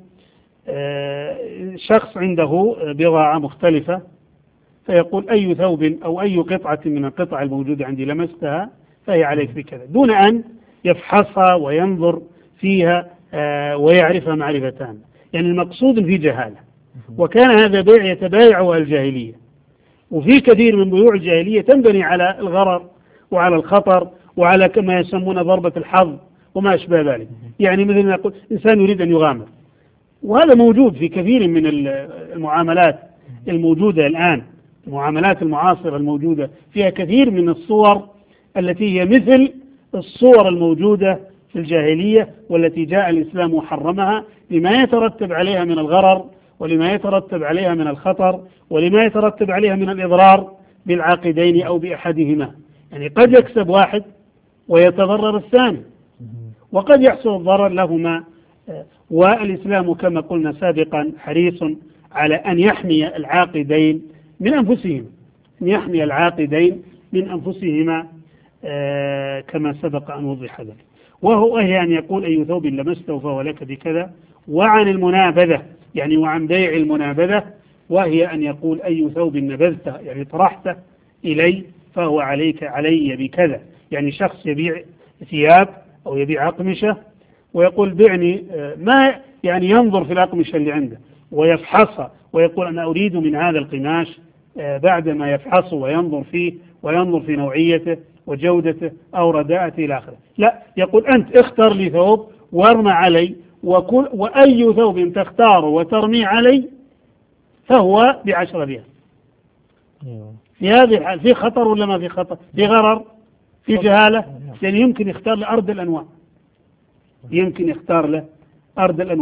شخص عنده بضاعة مختلفة فيقول أي ثوب أو أي قطعة من القطع الموجودة عندي لمستها فهي عليك بكذا، دون أن يفحصها وينظر فيها ويعرفها معرفة تامة. يعني المقصود في جهالة. وكان هذا بيع يتبايعه الجاهلية، وفي كثير من بيوع الجاهلية تنبني على الغرر وعلى الخطر وعلى كما يسمون ضربة الحظ وما أشبه ذلك. يعني مثل ما يقول إنسان يريد أن يغامر، وهذا موجود في كثير من المعاملات الموجودة الآن. المعاملات المعاصرة الموجودة فيها كثير من الصور التي هي مثل الصور الموجودة في الجاهلية، والتي جاء الإسلام وحرمها لما يترتب عليها من الغرر ولما يترتب عليها من الخطر ولما يترتب عليها من الإضرار بالعاقدين أو بأحدهما. يعني قد يكسب واحد ويتضرر الثاني، وقد يحصل الضرر لهما. والإسلام كما قلنا سابقا حريص على أن يحمي العاقدين من أنفسهم، أن يحمي العاقدين من أنفسهما آه كما سبق أن وضح ذلك. وهو هي أن يقول أي ثوب لمسته فهو لك بكذا. وعن المنابذة، يعني وعن بيع المنابذة، وهي أن يقول أي ثوب نبذته يعني طرحته إلي فهو عليك علي بكذا. يعني شخص يبيع ثياب أو يبيع أقمشة ويقول بعني، ما يعني ينظر في الأقمشة اللي عنده ويفحصها ويقول أنا أريد من هذا القماش، بعدما يفحصه وينظر فيه وينظر في نوعيته وجودته أو رداءته إلى آخره. لا، يقول أنت اختر لي ثوب وارمى علي، وكل وأي ثوب تختاره وترمي علي فهو بعشرة ريال. في هذه الحال في خطر ولا ما في خطر؟ في غرر، في جهالة. يعني يمكن يختار له أرض الأنواع، يمكن يختار له أرض الأنواع.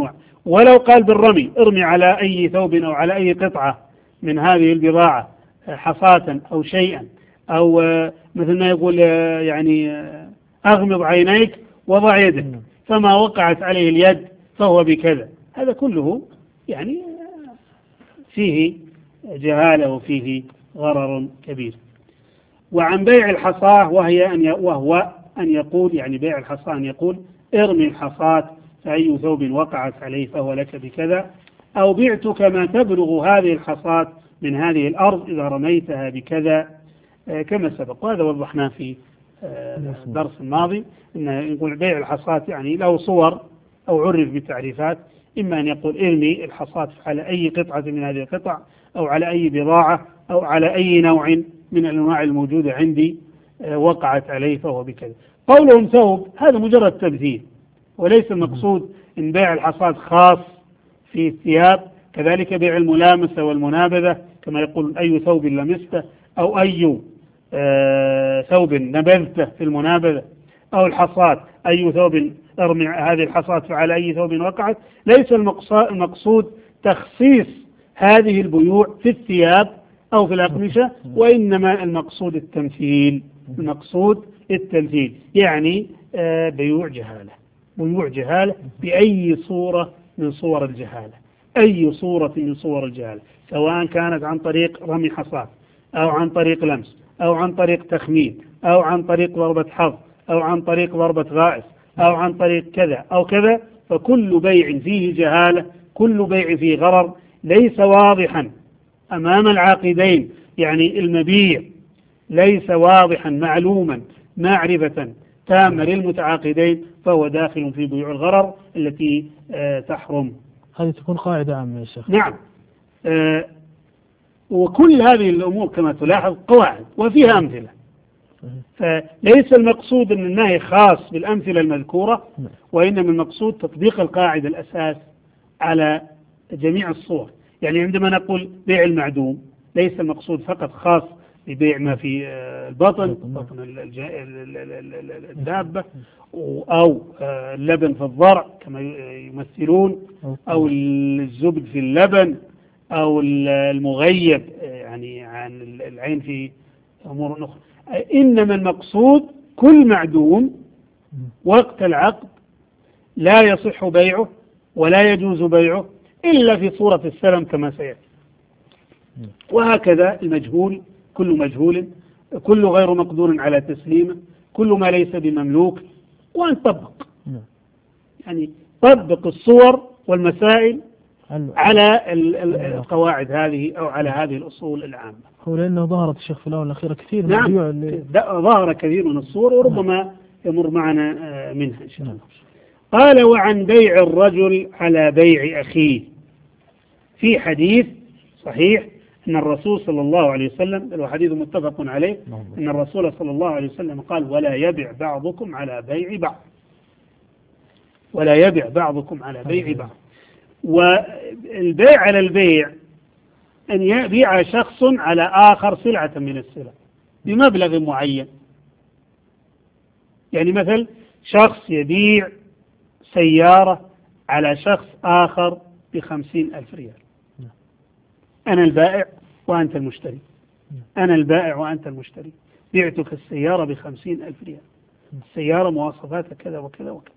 ولو قال بالرمي ارمي على أي ثوب أو على أي قطعة من هذه البضاعة حصاة أو شيئا، أو مثل ما يقول يعني أغمض عينيك وضع يدك، فما وقعت عليه اليد فهو بكذا. هذا كله يعني فيه جهالة وفيه غرر كبير. وعن بيع الحصاة وهي أن وهو أن يقول، يعني بيع الحصاة أن يقول ارمي الحصاة فأي ثوب وقعت عليه فهو لك بكذا، أو بعتك ما تبلغ هذه الحصاة من هذه الأرض إذا رميتها بكذا كما سبق. وهذا وضحناه في الدرس الماضي، أن نقول بيع الحصاة يعني له صور أو عرف بتعريفات، إما أن يقول ارمي الحصاة على أي قطعة من هذه القطع أو على أي بضاعة أو على أي نوع من الأنواع الموجودة عندي وقعت عليه فهو بكذا. قولهم ثوب هذا مجرد تمثيل، وليس المقصود إن بيع الحصاة خاص في الثياب، كذلك بيع الملامسة والمنابذة كما يقول أي ثوب لمسته، أو أي آه ثوب نبذته في المنابذة، أو الحصاة أي ثوب ارمي هذه الحصاة فعلى أي ثوب وقعت. ليس المقصود تخصيص هذه البيوع في الثياب أو في الأقمشة، وإنما المقصود التمثيل، المقصود التمثيل يعني آه بيوع جهالة، بيوع جهالة بأي صورة من صور الجهالة، أي صورة من صور الجهالة، سواء كانت عن طريق رمي حصاة أو عن طريق لمس أو عن طريق تخمين أو عن طريق ضربة حظ أو عن طريق ضربة غائص أو عن طريق كذا أو كذا، فكل بيع فيه جهالة، كل بيع فيه غرر ليس واضحا أمام العاقدين، يعني المبيع ليس واضحا معلوما معرفة تامة للمتعاقدين، فهو داخل في بيوع الغرر التي آه تحرم. هذه تكون قاعدة عامة يا شيخ. نعم. آه وكل هذه الأمور كما تلاحظ قواعد وفيها أمثلة، فليس المقصود أن النهي خاص بالأمثلة المذكورة، وإنما المقصود تطبيق القاعدة الأساس على جميع الصور. يعني عندما نقول بيع المعدوم ليس المقصود فقط خاص ببيع ما في البطن، بطن الدابة، أو اللبن في الضرع كما يمثلون، أو الزبد في اللبن، أو المغيب يعني عن العين في أمور أخرى. إنما المقصود كل معدوم وقت العقد لا يصح بيعه ولا يجوز بيعه إلا في صورة السلم كما سيأتي. وهكذا المجهول، كل مجهول، كل غير مقدور على تسليمه، كل ما ليس بمملوك، وأن تطبق يعني طبق الصور والمسائل على القواعد هذه أو على هذه الأصول العامة. هو لأنه ظهرت الشيخ في الأول الأخيرة كثير من نعم البيوع اللي ظهر كثير من الصور، وربما يمر معنا منها إن شاء الله. قال وعن بيع الرجل على بيع أخيه، في حديث صحيح أن الرسول صلى الله عليه وسلم، الحديث متفق عليه، أن الرسول صلى الله عليه وسلم قال ولا يبع بعضكم على بيع بعض، ولا يبع بعضكم على بيع بعض. والبيع على البيع أن يبيع شخص على آخر سلعة من السلع بمبلغ معين. يعني مثل شخص يبيع سيارة على شخص آخر بخمسين ألف ريال، أنا البائع وأنت المشتري، أنا البائع وأنت المشتري، بعتك السيارة بخمسين ألف ريال، السيارة مواصفاتها كذا وكذا وكذا.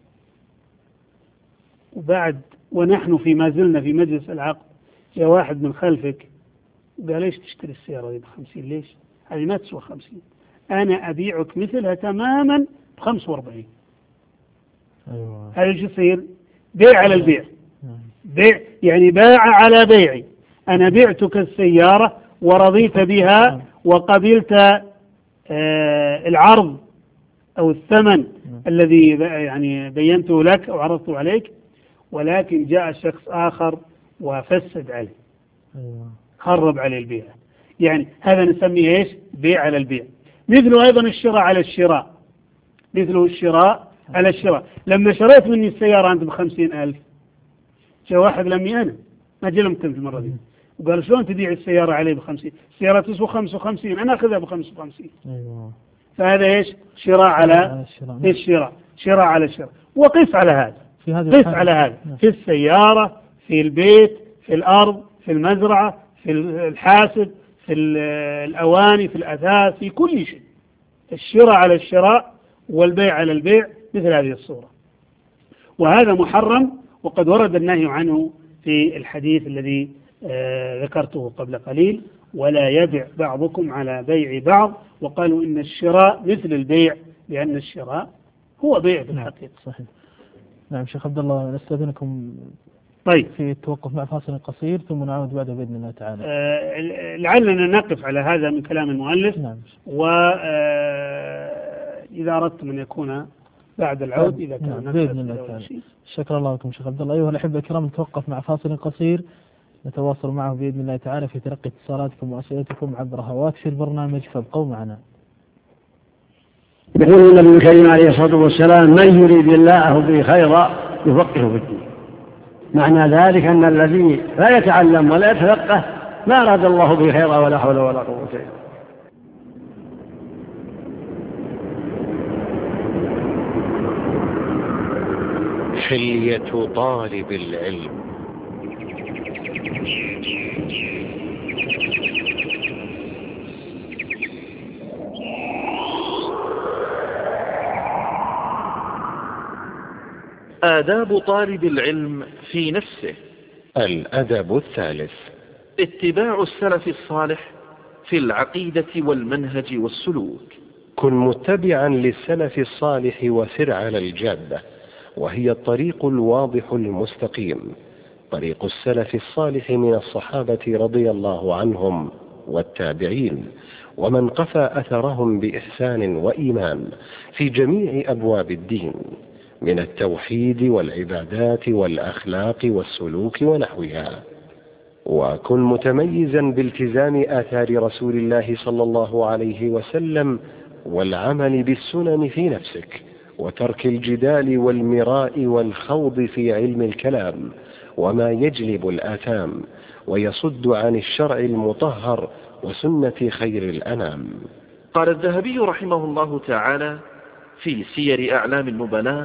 وبعد ونحن في ما زلنا في مجلس العقد جاء واحد من خلفك قال ليش تشتري السيارة دي بخمسين؟ ليش؟ هذه ما تسوى خمسين، أنا أبيعك مثلها تماما بخمس واربعين. أيوة. هذا ايش يصير؟ بيع على البيع، بيع يعني باع على بيعي، أنا بعتك السيارة ورضيت بها وقبلت آه العرض أو الثمن الذي يعني بينته لك أو عرضته عليك، ولكن جاء شخص آخر وفسد عليه، خرب عليه البيع. يعني هذا نسميه إيش؟ بيع على البيع. مثله أيضا الشراء على الشراء، مثله الشراء على الشراء. لما شريت مني السيارة أنت بخمسين ألف، جاء واحد لمي أنا ما جلمتم في المرة دي وقال شلون تبيع السيارة عليه بخمسين؟ السيارة تسوى خمسة وخمسين، أنا أخذها بخمسة وخمسين. فهذا إيش؟ شراء على الشراء، شراء على الشراء. وقف على هذا، في هذه قس على هذا في السيارة، في البيت، في الأرض، في المزرعة، في الحاسب، في الأواني، في الأثاث، في كل شيء. الشراء على الشراء والبيع على البيع مثل هذه الصورة، وهذا محرم، وقد ورد النهي عنه في الحديث الذي آه ذكرته قبل قليل: ولا يبع بعضكم على بيع بعض. وقالوا إن الشراء مثل البيع، لأن الشراء هو بيع في الحقيقة. صحيح. نعم شيخ عبد الله، نستأذنكم طيب في التوقف مع فاصل قصير ثم نعود بعد بإذن الله تعالى. آه لعلنا نقف على هذا من كلام المؤلف. نعم. وإذا آه أردتم أن يكون بعد العود إذا كان نعم. بإذن الله تعالى. شكرا الله لكم شيخ عبد الله. أيها الأحبة الكرام، نتوقف مع فاصل قصير نتواصل معه بإذن الله تعالى في تلقي اتصالاتكم وأسئلتكم عبر هواتف البرنامج، فابقوا معنا. يقول النبي الكريم عليه الصلاة والسلام: من يريد الله به خيرا يفقهه في الدين. معنى ذلك أن الذي لا يتعلم ولا يتفقه ما أراد الله به خيرا ولا حول ولا قوة إلا بالله. حلية طالب العلم. آداب طالب العلم في نفسه. الأدب الثالث: اتباع السلف الصالح في العقيدة والمنهج والسلوك. كن متبعا للسلف الصالح وسر على الجادة، وهي الطريق الواضح المستقيم، طريق السلف الصالح من الصحابة رضي الله عنهم والتابعين، ومن قفى أثرهم بإحسان وإيمان في جميع أبواب الدين من التوحيد والعبادات والأخلاق والسلوك ونحوها. وكن متميزا بالتزام آثار رسول الله صلى الله عليه وسلم والعمل بالسنن في نفسك، وترك الجدال والمراء والخوض في علم الكلام وما يجلب الآثام ويصد عن الشرع المطهر وسنة خير الأنام. قال الذهبي رحمه الله تعالى في سير أعلام النبلاء: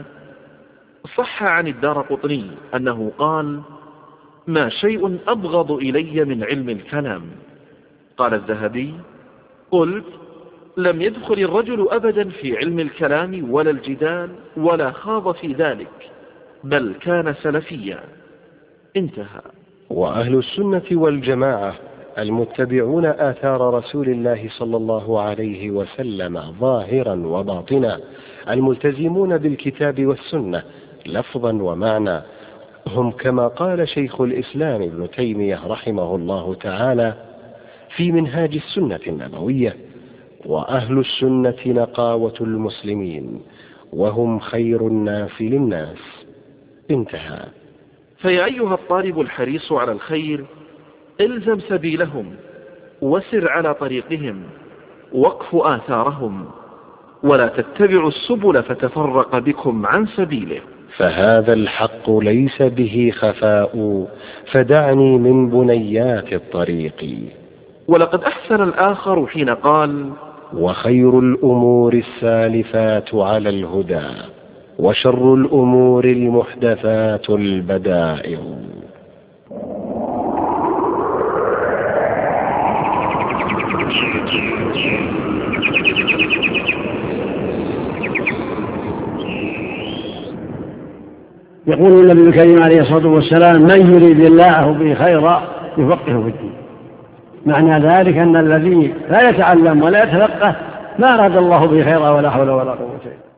صح عن الدارقطني أنه قال: ما شيء أبغض إلي من علم الكلام. قال الذهبي: قلت: لم يدخل الرجل أبدا في علم الكلام ولا الجدال ولا خاض في ذلك، بل كان سلفيا. انتهى. وأهل السنة والجماعة المتبعون آثار رسول الله صلى الله عليه وسلم ظاهرا وباطنا، الملتزمون بالكتاب والسنة لفظا ومعنى، هم كما قال شيخ الإسلام ابن تيمية رحمه الله تعالى في منهاج السنة النبوية: وأهل السنة نقاوة المسلمين، وهم خير الناس للناس. انتهى. فيا أيها الطالب الحريص على الخير، الزم سبيلهم وسر على طريقهم وقف آثارهم، ولا تتبعوا السبل فتفرق بكم عن سبيله، فهذا الحق ليس به خفاء، فدعني من بنيات الطريق. ولقد أحسن الآخر حين قال: وخير الأمور السالفات على الهدى، وشر الأمور المحدثات البدائع. يقول النبي الكريم عليه الصلاة والسلام: من يريد الله به خيرا يفقهه في الدين. معنى ذلك أن الذي لا يتعلم ولا يتفقه ما أراد الله به خيرا ولا حول ولا قوة إلا بالله.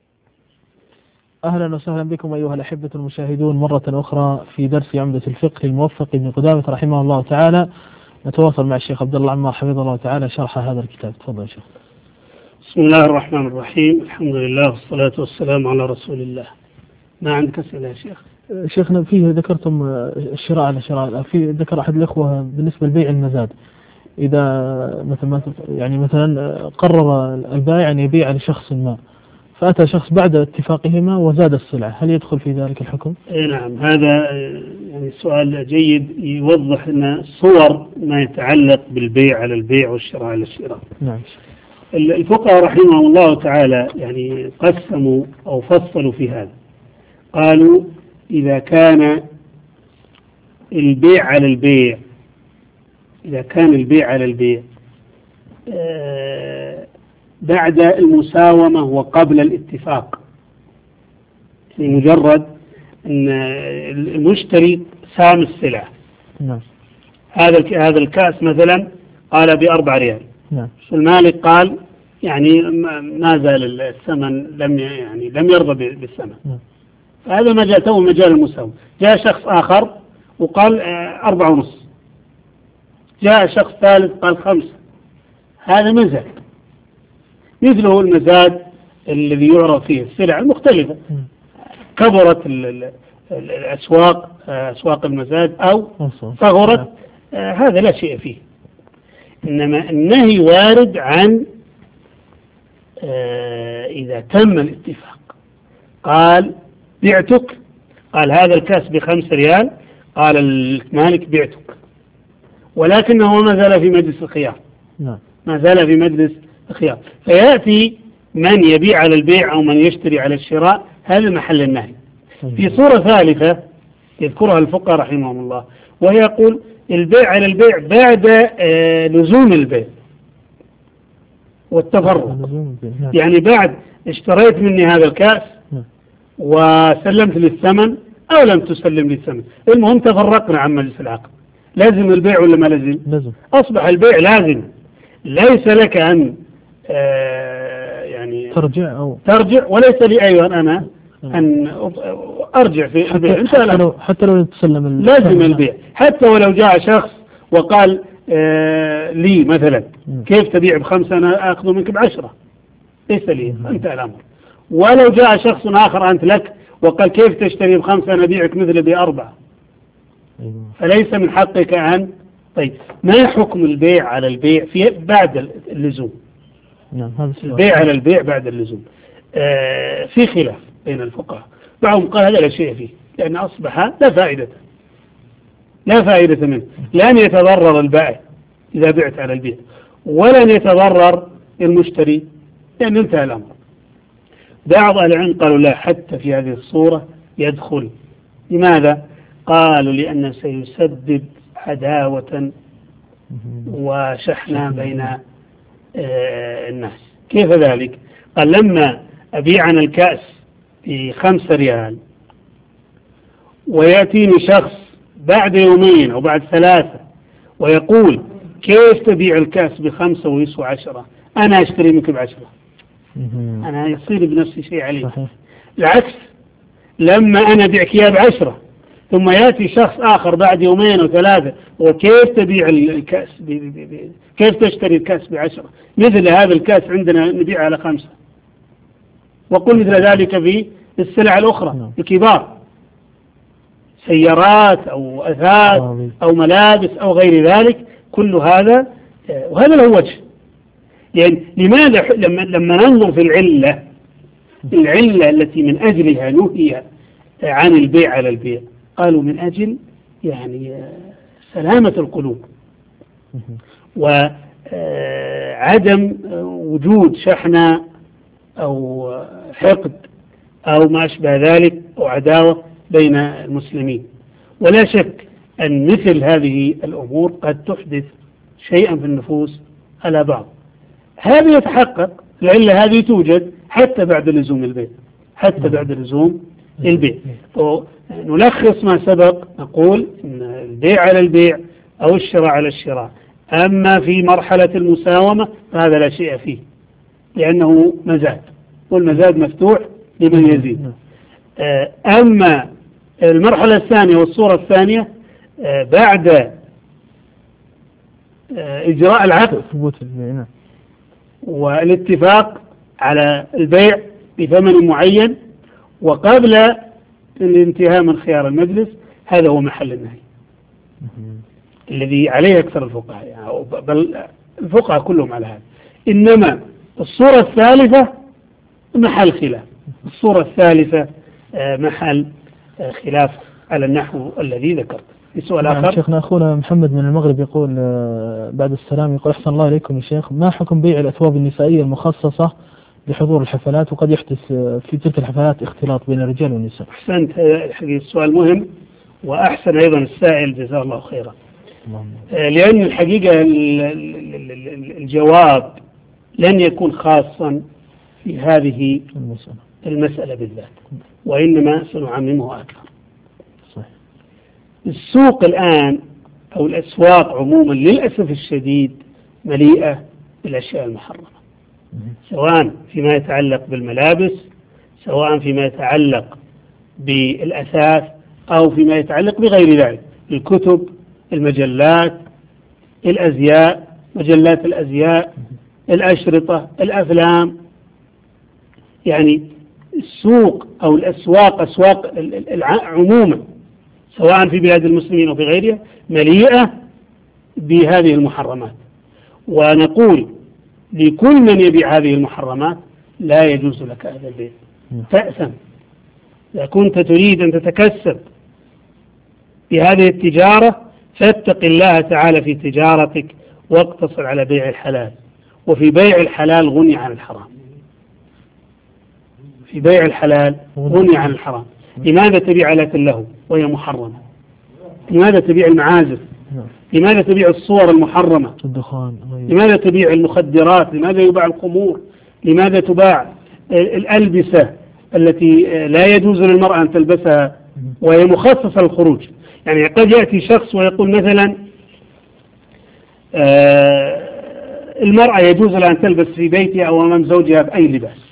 أهلا وسهلا بكم أيها الأحبة المشاهدون مرة أخرى في درس عمدة الفقه للموفق ابن قدامة رحمه الله تعالى. نتواصل مع الشيخ عبد الله عمار حفظه الله تعالى شرح هذا الكتاب. تفضل يا شيخ. بسم الله الرحمن الرحيم، الحمد لله والصلاة والسلام على رسول الله. ما عندك أسئلة يا شيخ؟ شيخنا فيه ذكرتم الشراء على شراء، في ذكر أحد الإخوة بالنسبة لبيع المزاد، إذا مثلا يعني مثلا قرر البائع أن يبيع لشخص ما، فأتى شخص بعد اتفاقهما وزاد السلعة، هل يدخل في ذلك الحكم؟ اي نعم، هذا يعني سؤال جيد يوضح أن صور ما يتعلق بالبيع على البيع والشراء على الشراء. نعم. الفقهاء رحمهم الله تعالى يعني قسموا أو فصلوا في هذا، قالوا إذا كان البيع على البيع إذا كان البيع على البيع بعد المساومة وقبل الاتفاق، يعني مجرد أن المشتري سام السلعة، نعم. هذا هذا الكأس مثلا قال بأربع ريال، نعم. المالك قال يعني ما زال الثمن لم يعني لم يرضى بالثمن، نعم. هذا مجال تو مجال المساومة. جاء شخص آخر وقال أربعة ونص، جاء شخص ثالث قال خمسة، هذا مزاد مثله المزاد الذي يعرف فيه السلع المختلفة. كبرت الأسواق أسواق المزاد أو صغرت، هذا لا شيء فيه. إنما النهي وارد عن إذا تم الاتفاق، قال بعتك، قال هذا الكاس بخمس ريال، قال المالك بعتك، ولكنه ما زال في مجلس الخيار، ما زال في مجلس الخيار، فيأتي من يبيع على البيع أو من يشتري على الشراء، هذا محل النهي. في صورة ثالثة يذكرها الفقهاء رحمهم الله، وهي يقول البيع على البيع بعد لزوم البيع والتفرق، يعني بعد اشتريت مني هذا الكأس وسلمت لي الثمن أو لم تسلم لي الثمن، المهم تفرقنا عن مجلس العقد، لازم البيع ولا ما لازم؟ لازم. أصبح البيع لازم، ليس لك أن آه يعني ترجع أو ترجع، وليس لي أيضا أنا أن أرجع في البيع. حتى, حتى, لو حتى لو تسلم لازم البيع، حتى ولو جاء شخص وقال آه لي مثلا كيف تبيع بخمسة أنا أخذ منك بعشرة، ليس لي، انتهى الأمر. ولو جاء شخص آخر أنت لك وقال كيف تشتري بخمسة أنا أبيعك مثل بأربعة، فليس من حقك أن. طيب ما حكم البيع على البيع في بعد اللزوم؟ نعم، هذا البيع على البيع بعد اللزوم آه في خلاف بين الفقهاء، بعضهم قال هذا لا شيء فيه، لأن أصبح لا فائدة لا فائدة منه، لن يتضرر البائع إذا بعت على البيع، ولن يتضرر المشتري لأن انتهى الأمر. بعض أهل العلم قالوا لا، حتى في هذه الصورة يدخل. لماذا؟ قالوا لأنه سيسبب عداوة وشحنة بين آه الناس. كيف ذلك؟ قال لما أبيع أنا الكأس بخمسة ريال ويأتيني شخص بعد يومين أو بعد ثلاثة ويقول كيف تبيع الكأس بخمسة ويسوى عشرة، أنا أشتري منك بعشرة، أنا يصير بنفسي شيء عليه. العكس، لما أنا أبيعك إياه بعشرة ثم يأتي شخص آخر بعد يومين أو ثلاثة وكيف تبيع الكأس بي بي بي كيف تشتري الكأس بعشرة، مثل هذا الكأس عندنا نبيعه على خمسة، وقل مثل ذلك في السلع الأخرى الكبار، سيارات أو أثاث أو ملابس أو غير ذلك، كل هذا. وهذا له وجه، يعني لماذا لما لما ننظر في العلة العلة التي من أجلها نهي عن البيع على البيع، قالوا من أجل يعني سلامة القلوب وعدم وجود شحنة أو حقد أو ما أشبه ذلك أو عداوة بين المسلمين. ولا شك أن مثل هذه الأمور قد تحدث شيئا في النفوس على بعض، هذا يتحقق، العلة هذه توجد حتى بعد لزوم البيع، حتى بعد لزوم البيع. نلخص ما سبق، نقول إن البيع على البيع أو الشراء على الشراء، أما في مرحلة المساومة فهذا لا شيء فيه لأنه مزاد، والمزاد مفتوح لمن يزيد. أما المرحلة الثانية والصورة الثانية بعد إجراء العقد والاتفاق على البيع بثمن معين وقبل الانتهاء من خيار المجلس، هذا هو محل النهي الذي عليه أكثر الفقهاء، يعني بل الفقهاء كلهم على هذا. إنما الصورة الثالثة محل خلاف، الصورة الثالثة محل خلاف على النحو الذي ذكرت. السؤال آخر. شيخنا أخونا محمد من المغرب يقول بعد السلام، يقول أحسن الله إليكم يا شيخ، ما حكم بيع الأثواب النسائية المخصصة لحضور الحفلات، وقد يحدث في تلك الحفلات اختلاط بين الرجال والنساء. أحسنت، الحقيقة السؤال مهم، وأحسن أيضا السائل جزاه الله خيرا. لأن الحقيقة الجواب لن يكون خاصا في هذه المسألة بالذات، وإنما سنعممه أكثر. صحيح. السوق الآن أو الأسواق عموما للأسف الشديد مليئة بالأشياء المحرمة، سواء فيما يتعلق بالملابس، سواء فيما يتعلق بالأثاث، أو فيما يتعلق بغير ذلك، الكتب، المجلات، الأزياء، مجلات الأزياء، الأشرطة، الأفلام. يعني السوق أو الأسواق، أسواق عموما سواء في بلاد المسلمين أو في غيرها مليئة بهذه المحرمات. ونقول لكل من يبيع هذه المحرمات لا يجوز لك هذا البيع، تأثم. إذا كنت تريد أن تتكسب بهذه التجارة فاتق الله تعالى في تجارتك، واقتصر على بيع الحلال. وفي بيع الحلال غني عن الحرام، في بيع الحلال غني عن الحرام. لماذا تبيع آلات اللهو وهي محرمة؟ لماذا تبيع المعازف؟ لماذا تبيع الصور المحرمة؟ الدخان. لماذا تبيع المخدرات؟ لماذا يباع الخمور؟ لماذا تباع الألبسة التي لا يجوز للمرأة أن تلبسها وهي مخصصة للخروج؟ يعني قد يأتي شخص ويقول مثلا آه المرأة يجوز لها أن تلبس في بيتها أو أمام زوجها بأي لباس.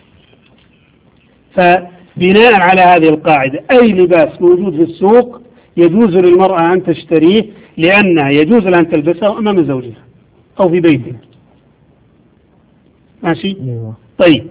فبناء على هذه القاعدة أي لباس موجود في السوق يجوز للمرأة أن تشتريه، لأنها يجوز لها أن تلبسه أمام زوجها أو في بيتها. ماشي؟ طيب،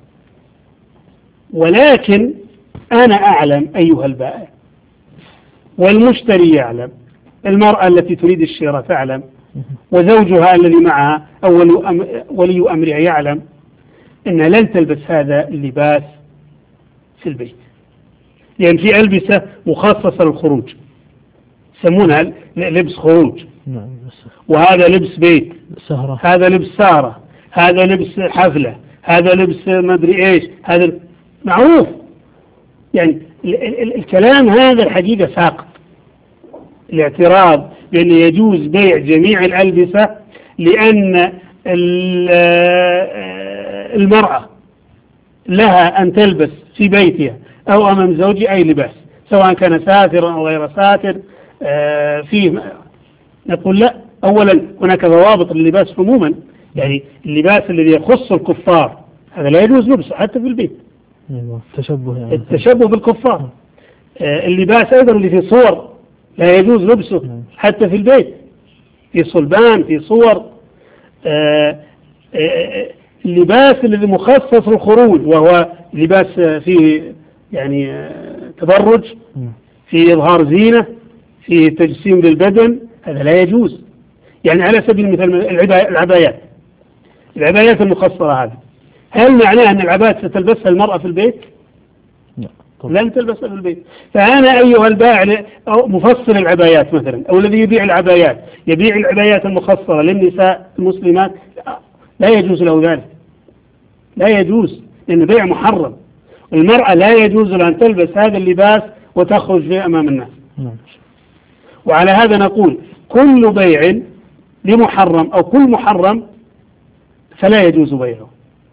ولكن أنا أعلم أيها البائع والمشتري يعلم، المرأة التي تريد الشراء تعلم، وزوجها الذي معها أو ولي أمرها يعلم أنها لن تلبس هذا اللباس في البيت، لأن في ألبسة مخصصة للخروج يسمونها لبس خروج، وهذا لبس بيت، هذا لبس سهرة، هذا لبس حفلة، هذا لبس ما أدري إيش، هذا معروف. يعني الكلام هذا الحقيقة ساقط. الاعتراض بأن يجوز بيع جميع الألبسة لأن المرأة لها أن تلبس في بيتها أو أمام زوجها أي لباس، سواء كان ساترا أو غير ساتر. فيه نقول لا، أولا هناك ضوابط لللباس عموما، يعني اللباس الذي يخص الكفار هذا لا يجوز لبسه حتى في البيت، التشبه يعني التشبه بالكفار. اللباس أيضا اللي في صور لا يجوز لبسه حتى في البيت، في صلبان، في صور. اللباس الذي مخصص للخروج وهو لباس فيه يعني تبرج، فيه إظهار زينة، فيه تجسيم للبدن، هذا لا يجوز. يعني على سبيل المثال العبايات، العبايات المخصصة هذه، هل معناه أن العبايات ستلبسها المرأة في البيت؟ لن تلبسها في البيت. فأنا أيها البائع أو مفصل العبايات مثلا، أو الذي يبيع العبايات يبيع العبايات المخصصة للنساء المسلمات، لا يجوز له ذلك، لا يجوز، لأن بيع محرم. المرأة لا يجوز لها أن تلبس هذا اللباس وتخرج فيه أمام الناس. وعلى هذا نقول كل بيع لمحرم أو كل محرم فلا يجوز بيعه.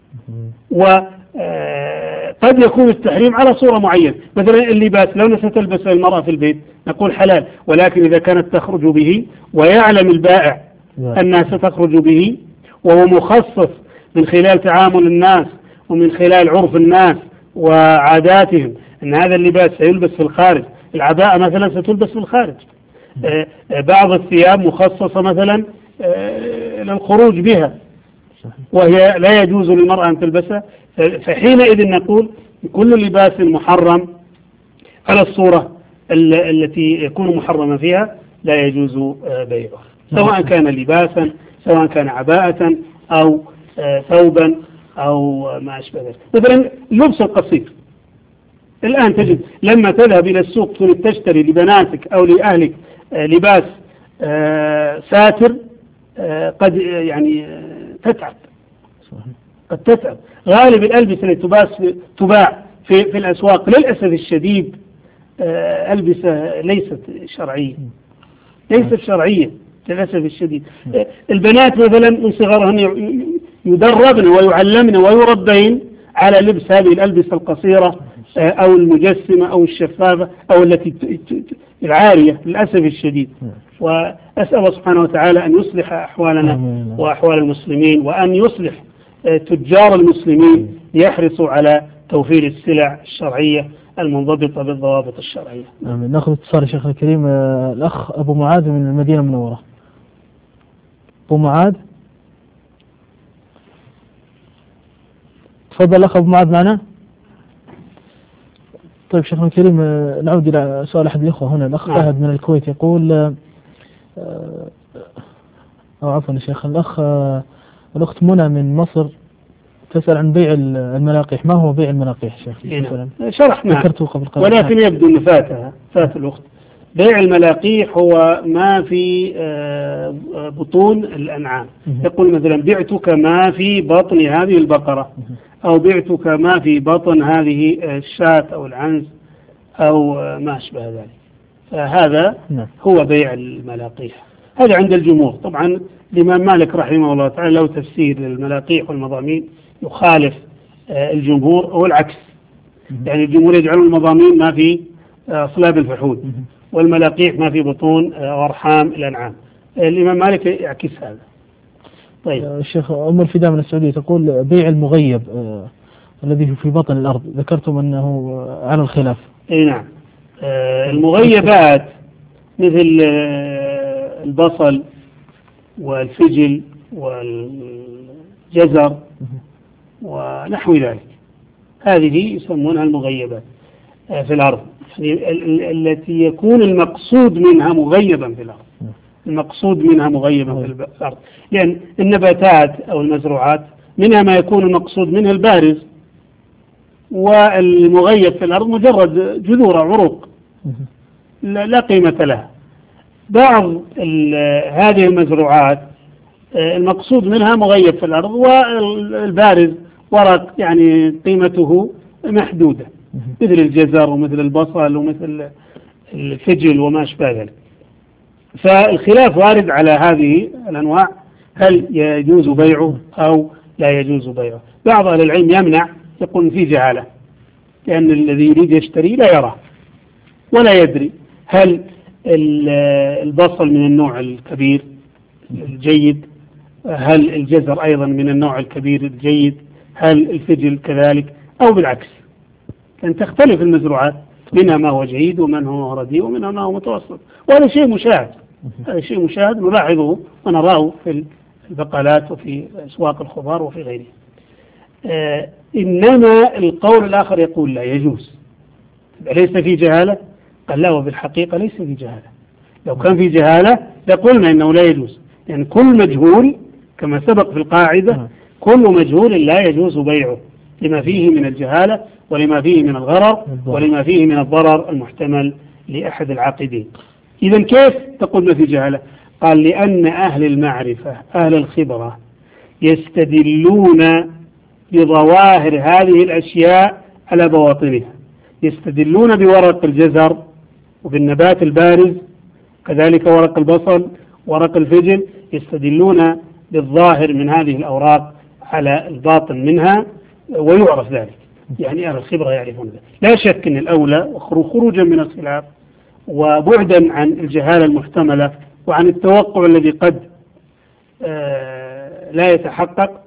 وقد يكون التحريم على صورة معينة، مثلا اللباس لو ستلبسه المرأة في البيت نقول حلال، ولكن إذا كانت تخرج به ويعلم البائع أنها ستخرج به وهو مخصص من خلال تعامل الناس ومن خلال عرف الناس وعاداتهم أن هذا اللباس سيلبس في الخارج، العباءة مثلا ستلبس في الخارج، بعض الثياب مخصصة مثلا للخروج بها وهي لا يجوز للمرأة أن تلبسها، فحينئذ نقول كل لباس محرم على الصورة التي يكون محرما فيها لا يجوز بيعه، سواء كان لباسا، سواء كان عباءة أو ثوبا أو ما أشبه ذلك. مثلا اللبس القصير، الآن تجد لما تذهب إلى السوق تريد تشتري لبناتك أو لأهلك لباس ساتر قد يعني تتعب، قد تتعب. غالب الألبسة التي تباع تباع في, في الأسواق للأسف الشديد ألبسة ليست شرعية، ليست شرعية للأسف الشديد. البنات مثلا من صغرهن يدربن ويعلمن ويربين على لبس هذه الألبسة القصيرة أو المجسمة أو الشفافة أو التي العارية للأسف الشديد. وأسأل الله سبحانه وتعالى أن يصلح أحوالنا وأحوال المسلمين، وأن يصلح تجار المسلمين ليحرصوا على توفير السلع الشرعية المنضبطة بالضوابط الشرعية. آمين. نأخذ اتصال الشيخ الكريم الأخ أبو معاذ من المدينة المنورة. أبو معاذ، تفضل أخ أبو معاذ معنا. طيب شيخنا الكريم، نعود إلى سؤال أحد الإخوة هنا. الأخ فهد من الكويت يقول، أو عفوا يا شيخ، الأخ الأخت منى من مصر تسأل عن بيع الملاقيح. ما هو بيع الملاقيح شيخ؟ شرحنا ذكرته قبل قليل، ولكن يبدو أن فاتها فات الأخت. بيع الملاقيح هو ما في بطون الأنعام. يقول مثلا بعتك ما في بطن هذه البقرة، أو بعتك ما في بطن هذه الشاة أو العنز أو ما أشبه ذلك. فهذا هو بيع الملاقيح. هذا عند الجمهور. طبعا الإمام مالك رحمه الله تعالى له تفسير للملاقيح والمضامين يخالف الجمهور، أو العكس. يعني الجمهور يجعلون المضامين ما في أصلاب الفحول، والملاقيح ما في بطون وارحام الأنعام. الإمام مالك يعكس هذا. طيب الشيخ أم الفداء من السعودية تقول بيع المغيب آه الذي في بطن الأرض، ذكرتم أنه على الخلاف. أي نعم. آه المغيبات مثل آه البصل والفجل والجزر ونحو ذلك، هذه يسمونها المغيبات آه في الأرض، يعني التي يكون المقصود منها مغيبا في الأرض. المقصود منها مغيبا في الأرض، لأن النباتات أو المزروعات منها ما يكون المقصود منها البارز، والمغيب في الأرض مجرد جذور عروق لا قيمة لها. بعض هذه المزروعات المقصود منها مغيب في الأرض، والبارز ورق يعني قيمته محدودة، مثل الجزر ومثل البصل ومثل الفجل وما أشبه ذلك. فالخلاف وارد على هذه الأنواع، هل يجوز بيعه أو لا يجوز بيعه. بعض أهل العلم يمنع، يقول في جهالة، لأن الذي يريد يشتري لا يراه ولا يدري هل البصل من النوع الكبير الجيد، هل الجزر أيضا من النوع الكبير الجيد، هل الفجل كذلك، أو بالعكس. لأن تختلف المزروعات، منها ما هو جيد ومن هو رديء ومنها ما هو متوسط، وهذا شيء مشاهد. هذا شيء مشاهد نلاحظه ونراه في البقالات وفي أسواق الخضار وفي غيره. آه إنما القول الآخر يقول لا يجوز. ليس في جهالة؟ قال لا، وبالحقيقة ليس في جهالة. لو كان في جهالة لقلنا إنه لا يجوز، يعني كل مجهول كما سبق في القاعدة، كل مجهول لا يجوز بيعه لما فيه من الجهالة ولما فيه من الغرر ولما فيه من الضرر المحتمل لأحد العاقدين. إذن كيف تقول ما في جهالة؟ قال لأن أهل المعرفة أهل الخبرة يستدلون بظواهر هذه الأشياء على بواطنها. يستدلون بورق الجزر وبالنبات البارز، كذلك ورق البصل ورق الفجل، يستدلون بالظاهر من هذه الأوراق على الباطن منها، ويعرف ذلك. يعني أهل الخبرة يعرفون ذلك. لا شك أن الأولى خروجا من الخلاف وبعدا عن الجهالة المحتملة وعن التوقع الذي قد آه لا يتحقق،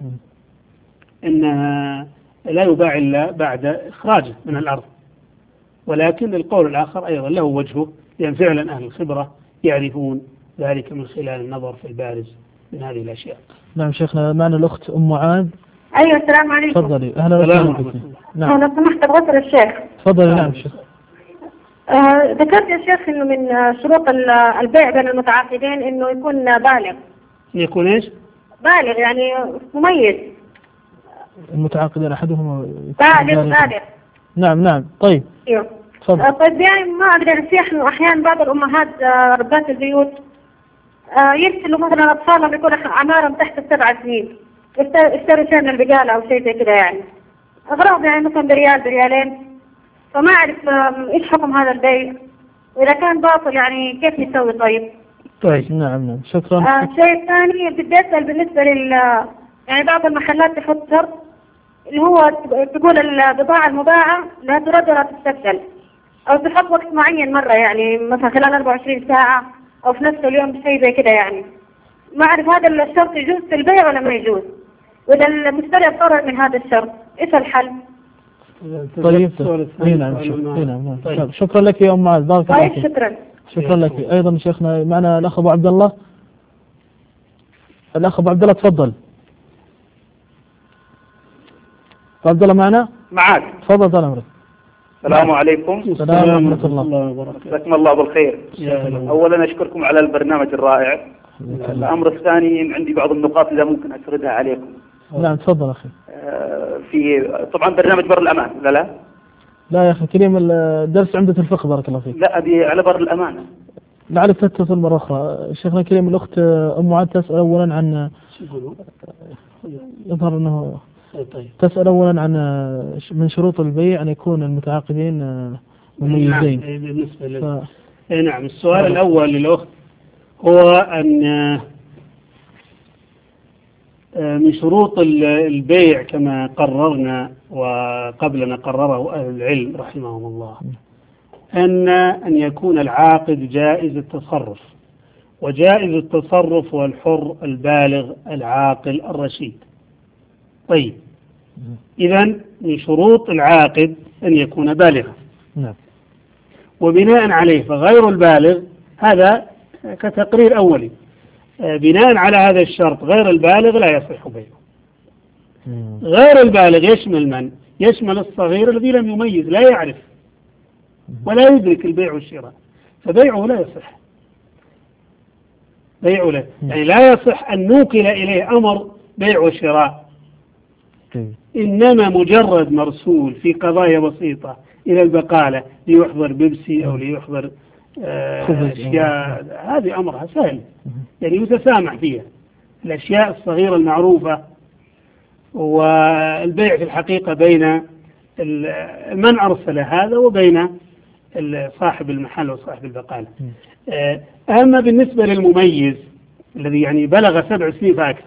أنها لا يباع إلا بعد إخراجه من الأرض. ولكن القول الآخر أيضا له وجهه، لأن فعلا أهل الخبرة يعرفون ذلك من خلال النظر في البارز من هذه الأشياء. نعم شيخنا، معنا الأخت أم معاذ. أيوة السلام عليكم. تفضلي. أهلا وسهلا بك. نعم لو سمحت أبغى الشيخ. تفضلي. نعم شيخ. آه ذكرت يا شيخ إنه من شروط البيع بين المتعاقدين إنه يكون بالغ. يكون إيش؟ بالغ يعني مميز. المتعاقدين أحدهم بالغ بالغ. نعم نعم. طيب. أيوه. تفضل. آه طيب يعني ما أقدر أنسيح إنه أحيانا بعض الأمهات آه ربات البيوت آه يرسلوا مثلا أطفالهم يكون أعمارهم تحت السبع سنين. اشتروا شان البقالة أو شيء زي كذا يعني أغراض يعني مثلا بريال بريالين، فما أعرف إيش حكم هذا البيع، وإذا كان باطل يعني كيف نسوي طيب؟ طيب نعم نعم شكرا. آه الشيء الثاني بدي أسأل بالنسبة لل يعني بعض المحلات تحط شرط اللي هو تقول البضاعة المباعة لا ترد ولا تستبدل، أو تحط وقت معين مرة يعني مثلا خلال أربعة وعشرين ساعة أو في نفس اليوم شيء زي كده يعني. ما أعرف هذا الشرط يجوز في البيع ولا ما يجوز، وإذا المشتري اضطر من هذا الشرط إيش الحل؟ طيب اي نعم اي نعم طيب. شكرا لك يا ام معاذ بارك الله فيك. شكرا شكرا لك. ايضا شيخنا معنا الاخ ابو عبد الله. الاخ ابو عبد الله تفضل. ابو عبد الله معنا؟ معك. تفضل طال عمرك. السلام عليكم. السلام ورحمة الله وبركاته. جزاكم الله بالخير. اولا اشكركم على البرنامج الرائع. الامر الثاني عندي بعض النقاط اذا ممكن اسردها عليكم. نعم تفضل اخي. في طبعا برنامج بر الامان لا لا لا يا اخي كريم الدرس عمدة الفقه بارك الله فيك. لا ابي على بر الامانه. لعلك تتصل مرة أخرى. شيخنا كريم الأخت أم معاذ تسأل أولا عن يظهر أنه طيب. تسأل أولا عن من شروط البيع أن يكون المتعاقدين مميزين. نعم. بالنسبة ل... ف... نعم السؤال الأول للأخت هو أن من شروط البيع كما قررنا وقبلنا قرره أهل العلم رحمهم الله أن أن يكون العاقد جائز التصرف، وجائز التصرف هو الحر البالغ العاقل الرشيد. طيب إذن من شروط العاقد أن يكون بالغا. نعم. وبناء عليه فغير البالغ هذا كتقرير أولي، بناء على هذا الشرط غير البالغ لا يصح بيعه. غير البالغ يشمل من؟ يشمل الصغير الذي لم يميز لا يعرف ولا يدرك البيع والشراء، فبيعه لا يصح. بيعه لا يعني لا يصح أن نوكل إليه أمر بيع وشراء، إنما مجرد مرسول في قضايا بسيطة إلى البقالة ليحضر بيبسي أو ليحضر آه أشياء، هذه أمرها سهل يعني يتسامح فيها. الأشياء الصغيرة المعروفة والبيع في الحقيقة بين من أرسل هذا وبين صاحب المحل وصاحب البقالة. أما بالنسبة للمميز الذي يعني بلغ سبع سنين فأكثر،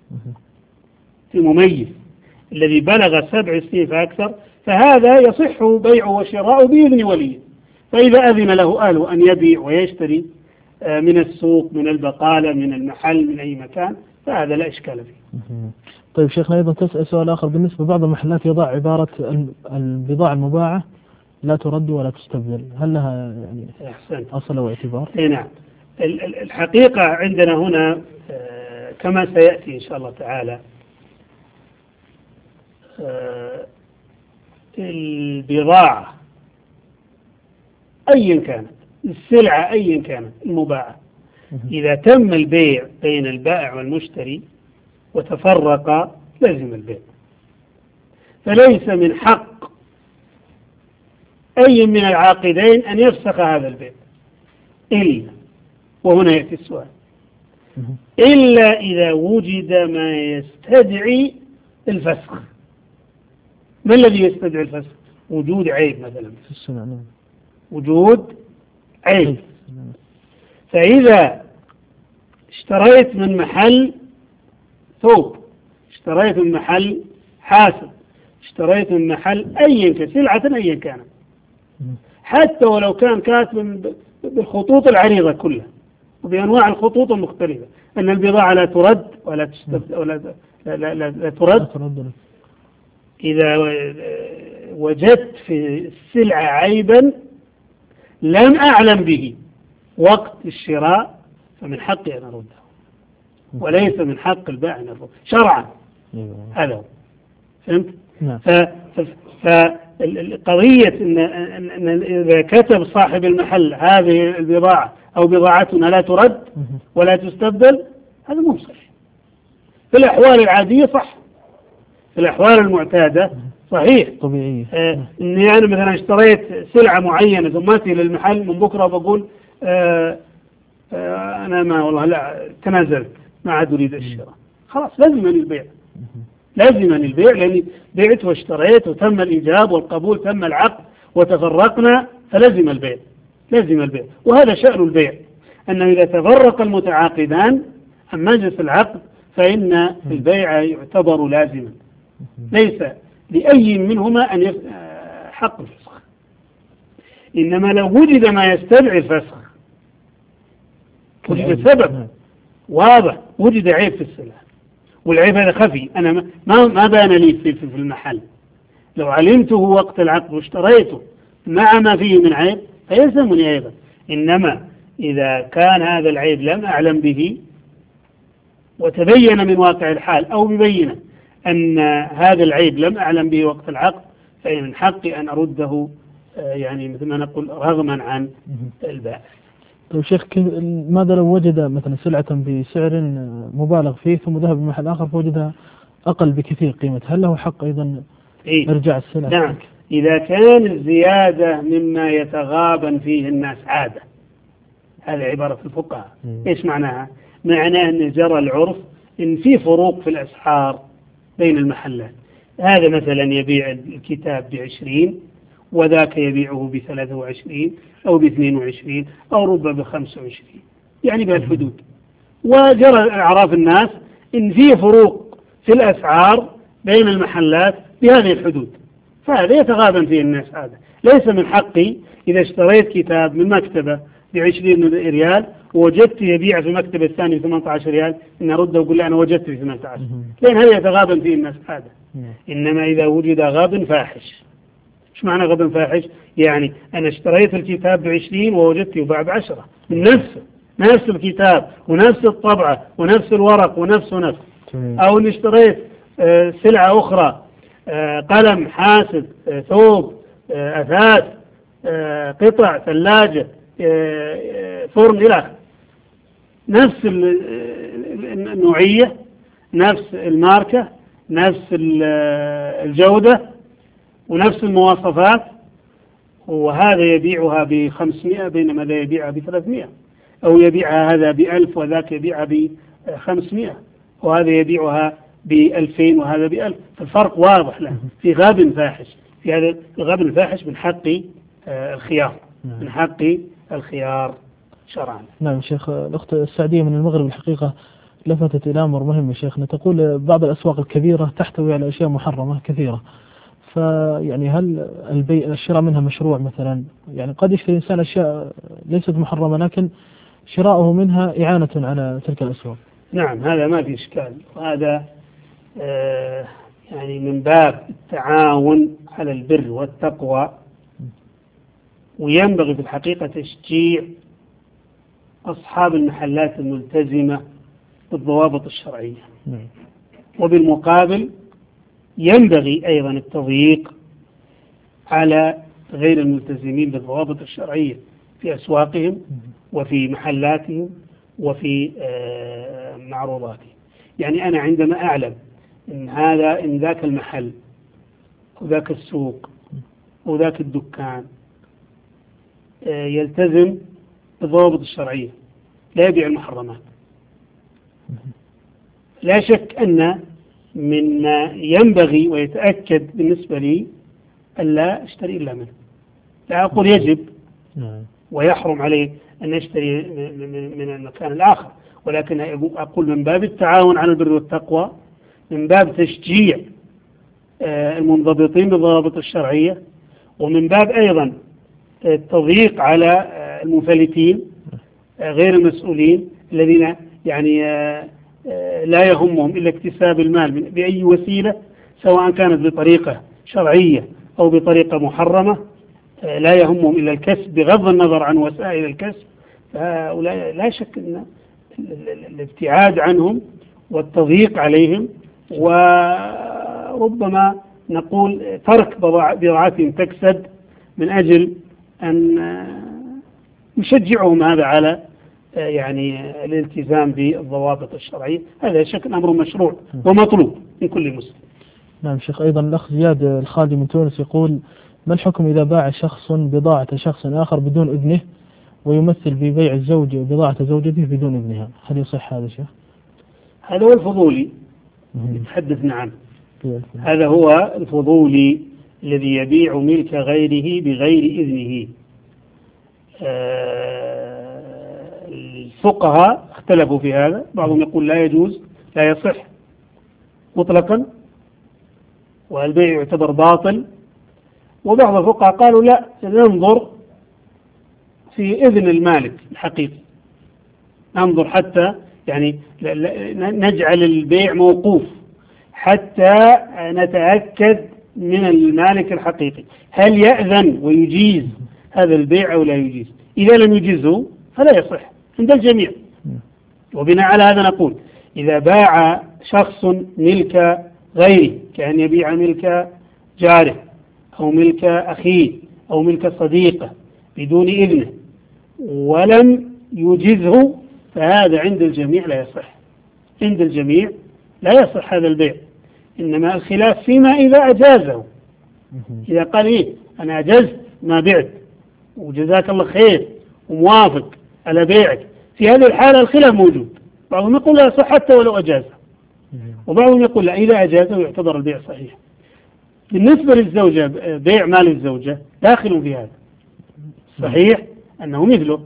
المميز الذي بلغ سبع سنين فأكثر فهذا يصح بيعه وشراءه بإذن وليه، فإذا أذن له أهله أن يبيع ويشتري من السوق من البقالة من المحل من أي مكان فهذا لا إشكال فيه. طيب شيخنا أيضا تسأل سؤال آخر بالنسبة لبعض المحلات يضع عبارة البضاعة المباعة لا ترد ولا تستبدل، هل لها يعني أصل واعتبار؟ اي نعم. الحقيقة عندنا هنا كما سيأتي إن شاء الله تعالى البضاعة أيا كانت السلعة أيا كانت المباعة إذا تم البيع بين البائع والمشتري وتفرق لازم البيع، فليس من حق أي من العاقدين أن يفسخ هذا البيع إلا، وهنا يأتي السؤال، إلا إذا وجد ما يستدعي الفسخ. ما الذي يستدعي الفسخ؟ وجود عيب مثلا، وجود عيب. فإذا اشتريت من محل ثوب، اشتريت من محل حاسب، اشتريت من محل أي كسلعة أي كانت، حتى ولو كان كاتب بالخطوط العريضة كلها وبأنواع الخطوط المختلفة أن البضاعة لا ترد ولا تستبدل ولا لا, لا, لا, لا ترد، إذا وجدت في السلعة عيبا لم أعلم به وقت الشراء فمن حقي أن أرده، وليس من حق البائع أن يرده شرعا. هذا هو. فهمت؟ فالقضية إن, إن إذا كتب صاحب المحل هذه البضاعة أو بضاعتنا لا ترد ولا تستبدل هذا مو صحيح. في الأحوال العادية صح، في الأحوال المعتادة صحيح طبيعية. آه إني أنا مثلا اشتريت سلعة معينة ثم أتي للمحل من بكرة بقول آه آه أنا ما والله لا تنازلت ما عاد أريد الشراء، خلاص لازم أن البيع لازما البيع، لأني بعت واشتريت وتم الإيجاب والقبول، تم العقد وتفرقنا، فلزم البيع، لازم البيع. وهذا شأن البيع، أنه إذا تفرق المتعاقدان عن مجلس العقد فإن البيع يعتبر لازما، ليس لأي منهما أن يف... حق الفسخ. إنما لو وجد ما يستدعي الفسخ، وجد سبب واضح، وجد عيب في السلعة، والعيب هذا خفي، أنا ما ما بان لي في في المحل، لو علمته وقت العقد واشتريته مع ما فيه من عيب فيلزمني أيضا. إنما إذا كان هذا العيب لم أعلم به وتبين من واقع الحال أو ببينة أن هذا العيب لم أعلم به وقت العقد، فإن من حقي أن أرده يعني مثل ما نقول رغما عن البائع. طيب شيخ، ماذا لو وجد مثلا سلعة بسعر مبالغ فيه ثم ذهب لمحل آخر فوجدها أقل بكثير قيمتها، هل له حق أيضا إيه؟ إرجاع السلعة؟ نعم، إذا كان الزيادة مما يتغابن فيه الناس عادة، هذه عبارة الفقهاء. إيش معناها؟ معناه أن جرى العرف إن في فروق في الأسعار بين المحلات، هذا مثلا يبيع الكتاب بعشرين وذاك يبيعه بثلاثة وعشرين أو باثنين وعشرين أو ربما بخمسة وعشرين، يعني بهالحدود. وجرى أعراف الناس إن في فروق في الأسعار بين المحلات بهذه الحدود، فهذا يتغابن فيه الناس. هذا ليس من حقي إذا اشتريت كتاب من مكتبة بعشرين ريال ووجدت يبيع في المكتبة الثانية بثمانية عشر ريال إن أرده وأقول له أنا وجدت في ثمانية عشر، لأن هذا يتغابن فيه الناس. هذا إنما إذا وجد غاب فاحش. إيش معنى غاب فاحش؟ يعني أنا اشتريت الكتاب بعشرين ووجدته يباع بعشرة من نفسه، نفس الكتاب ونفس الطبعة ونفس الورق ونفس ونفس. أو إن اشتريت آه سلعة أخرى، آه قلم، حاسب، آه ثوب، آه أثاث، آه قطع، ثلاجة، آه فرن، إلى آخره، نفس النوعية، نفس الماركة، نفس الجودة ونفس المواصفات، وهذا يبيعها بخمسمائة بينما ذا يبيعها بثلاثمائة، أو يبيعها هذا بألف وذاك يبيعها بخمسمائة، وهذا يبيعها بألفين وهذا بألف، الفرق واضح له، في غاب فاحش. في هذا الغاب الفاحش من حق الخيار، من حق الخيار شرعا. نعم شيخ، الأخت السعدية من المغرب الحقيقة لفتت إلى أمر مهم يا شيخنا، تقول بعض الأسواق الكبيرة تحتوي على أشياء محرمة كثيرة، فيعني هل البيع الشراء منها مشروع مثلا؟ يعني قد يشتري الإنسان أشياء ليست محرمة لكن شراؤه منها إعانة على تلك الأسواق. نعم، هذا ما في إشكال، وهذا آه يعني من باب التعاون على البر والتقوى، وينبغي في الحقيقة تشجيع أصحاب المحلات الملتزمة بالضوابط الشرعية. وبالمقابل ينبغي أيضا التضييق على غير الملتزمين بالضوابط الشرعية في أسواقهم وفي محلاتهم وفي معروضاتهم. يعني أنا عندما أعلم إن هذا إن ذاك المحل وذاك السوق وذاك الدكان يلتزم بالضوابط الشرعية، لا يبيع المحرمات، لا شك أن مما ينبغي ويتأكد بالنسبة لي ألا أشتري إلا منه. لا أقول يجب ويحرم عليه أن يشتري من المكان الآخر، ولكن أقول من باب التعاون على البر والتقوى، من باب تشجيع المنضبطين بالضوابط الشرعية، ومن باب أيضا التضييق على المنفلتين غير المسؤولين الذين يعني لا يهمهم إلا اكتساب المال بأي وسيلة، سواء كانت بطريقة شرعية أو بطريقة محرمة، لا يهمهم إلا الكسب بغض النظر عن وسائل الكسب. لا شك أن الابتعاد عنهم والتضييق عليهم، وربما نقول ترك بضاعتهم تكسد من أجل أن نشجعهم هذا على يعني الالتزام بالضوابط الشرعية، هذا شك أمر مشروع ومطلوب من كل مسلم. نعم شيخ، أيضا الأخ زياد الخالدي من تونس يقول: ما الحكم إذا باع شخص بضاعة شخص آخر بدون إذنه ويمثل ببيع الزوج بضاعة زوجته بدون إذنها، هل يصح هذا شيخ؟ هذا هو الفضولي تحدثنا عنه. هذا هو الفضولي الذي يبيع ملك غيره بغير إذنه. الفقهاء اختلفوا في هذا، بعضهم يقول لا يجوز لا يصح مطلقا والبيع يعتبر باطل، وبعض الفقهاء قالوا لا، ننظر في إذن المالك الحقيقي، ننظر حتى يعني نجعل البيع موقوف حتى نتأكد من المالك الحقيقي هل يأذن ويجيز هذا البيع أو لا يجيز. إذا لم يجيزه فلا يصح عند الجميع. وبناء على هذا نقول إذا باع شخص ملك غيره، كأن يبيع ملك جاره أو ملك أخيه أو ملك صديقه بدون إذنه ولم يجزه، فهذا عند الجميع لا يصح. عند الجميع لا يصح هذا البيع، إنما الخلاف فيما إذا أجازه. إذا قال إيه أنا أجزت ما بعت وجزاك الله خير وموافق على بيعك، في هذه الحالة الخلاف موجود. بعضهم يقول لا يصح حتى ولو أجازه، وبعضهم يقول لا، إذا أجازه يعتبر البيع صحيح. بالنسبة للزوجة بيع مال الزوجة داخل في هذا، صحيح أنه مثله،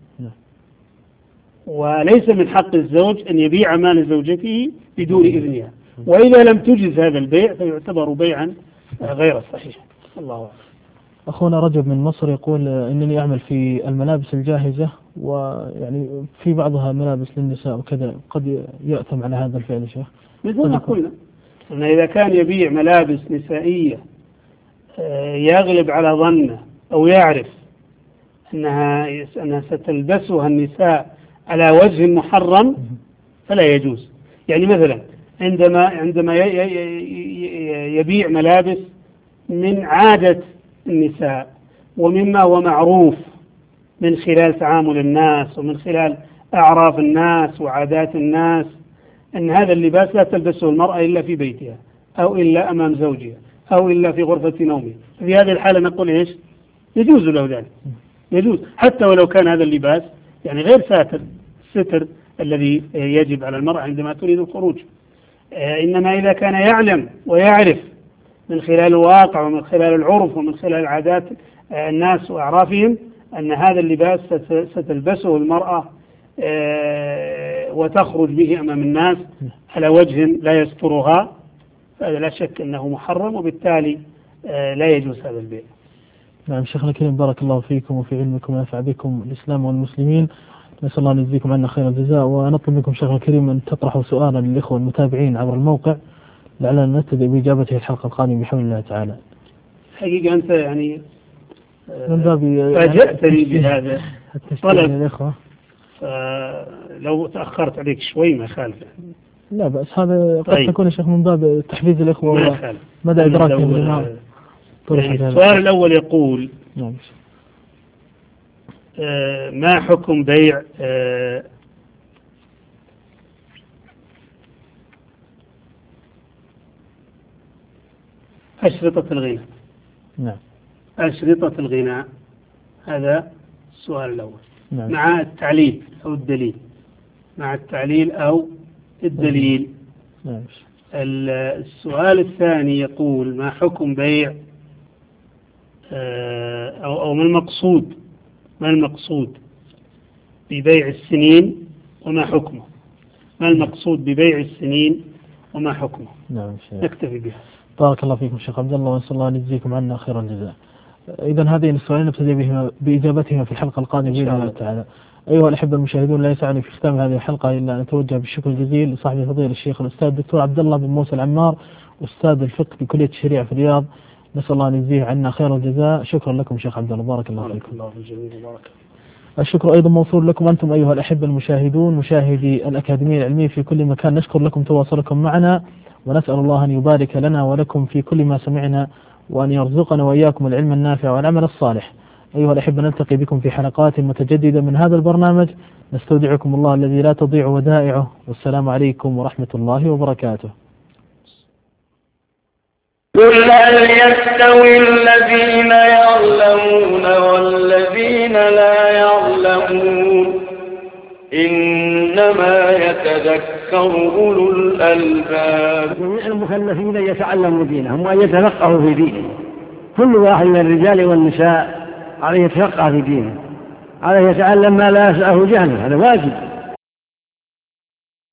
وليس من حق الزوج أن يبيع مال زوجته بدون إذنها، وإذا لم تجز هذا البيع فيعتبر بيعا غير صحيح. الله أعلم. أخونا رجب من مصر يقول إنني أعمل في الملابس الجاهزة، ويعني في بعضها ملابس للنساء وكذا، قد يأثم على هذا الفعل يا شيخ؟ مثل ما قلنا أن إذا كان يبيع ملابس نسائية يغلب على ظنه أو يعرف أنها أنها ستلبسها النساء على وجه محرم فلا يجوز. يعني مثلا عندما عندما يبيع ملابس من عادة النساء ومما هو معروف من خلال تعامل الناس ومن خلال أعراف الناس وعادات الناس، أن هذا اللباس لا تلبسه المرأة إلا في بيتها أو إلا أمام زوجها أو إلا في غرفة نومها، في هذه الحالة نقول إيش؟ يجوز له ذلك، يجوز حتى ولو كان هذا اللباس يعني غير ساتر الستر الذي يجب على المرأة عندما تريد الخروج. إنما إذا كان يعلم ويعرف من خلال الواقع ومن خلال العرف ومن خلال عادات الناس وأعرافهم أن هذا اللباس ستلبسه المرأة وتخرج به أمام الناس على وجه لا يسترها، فهذا لا شك أنه محرم، وبالتالي لا يجوز هذا البيع. نعم شيخنا الكريم، بارك الله فيكم وفي علمكم ونفع بكم الإسلام والمسلمين، نسأل الله أن يجزيكم عنا خير الجزاء. ونطلب منكم شيخنا الكريم أن تطرحوا سؤالا للإخوة المتابعين عبر الموقع لعلنا نبتدئ بإجابته الحلقة القادمة بحول الله تعالى. حقيقة أنت يعني من باب فاجأتني بهذا الطلب الإخوة، لو تأخرت عليك شوي ما خالف. لا بأس، هذا قد طيب. تكون يا شيخ من باب تحفيز الإخوة ومدى إدراكهم لما يعني السؤال الأول يقول نعم. آه ما حكم بيع آه أشرطة الغناء؟ نعم أشرطة الغناء، هذا السؤال الأول. نعم. مع التعليل أو الدليل، مع التعليل أو الدليل. نعم. السؤال الثاني يقول ما حكم بيع أو أو ما المقصود ما المقصود ببيع السنين وما حكمه؟ ما المقصود ببيع السنين وما حكمه؟ نعم. نكتفي بها. بارك الله فيكم شيخ عبد الله، ونسأل الله أن يجزيكم عنا خير الجزاء. إذا هذين السؤالين نبتدي بهما بإجابتهما في الحلقة القادمة بإذن الله تعالى. أيها الأحبة المشاهدون، لا يسعني في ختام هذه الحلقة إلا أن أتوجه بالشكر الجزيل لصاحب الفضيلة الشيخ الأستاذ الدكتور عبد الله بن موسى العمار، أستاذ الفقه بكلية الشريعة في الرياض، نسأل الله أن يجزيه عنا خير الجزاء. شكرا لكم شيخ عبد الله، بارك الله فيكم. الله في الجميع وبارك. الشكر أيضا موصول لكم أنتم أيها الأحبة المشاهدون مشاهدي الأكاديمية العلمية في كل مكان، نشكر لكم تواصلكم معنا، ونسأل الله أن يبارك لنا ولكم في كل ما سمعنا، وأن يرزقنا وإياكم العلم النافع والعمل الصالح. أيها الأحبة، نلتقي بكم في حلقات متجددة من هذا البرنامج، نستودعكم الله الذي لا تضيع ودائعه، والسلام عليكم ورحمة الله وبركاته. قل هل يستوي الذين يعلمون والذين لا يعلمون؟ إنما يتذكر يتذكر أولو الألباب. جميع المكلفين يتعلموا دينهم وأن يتفقهوا في دينهم، كل واحد من الرجال والنساء عليه يتفقه في دينه، عليه يتعلم ما لا يسعه جهله، هذا واجب.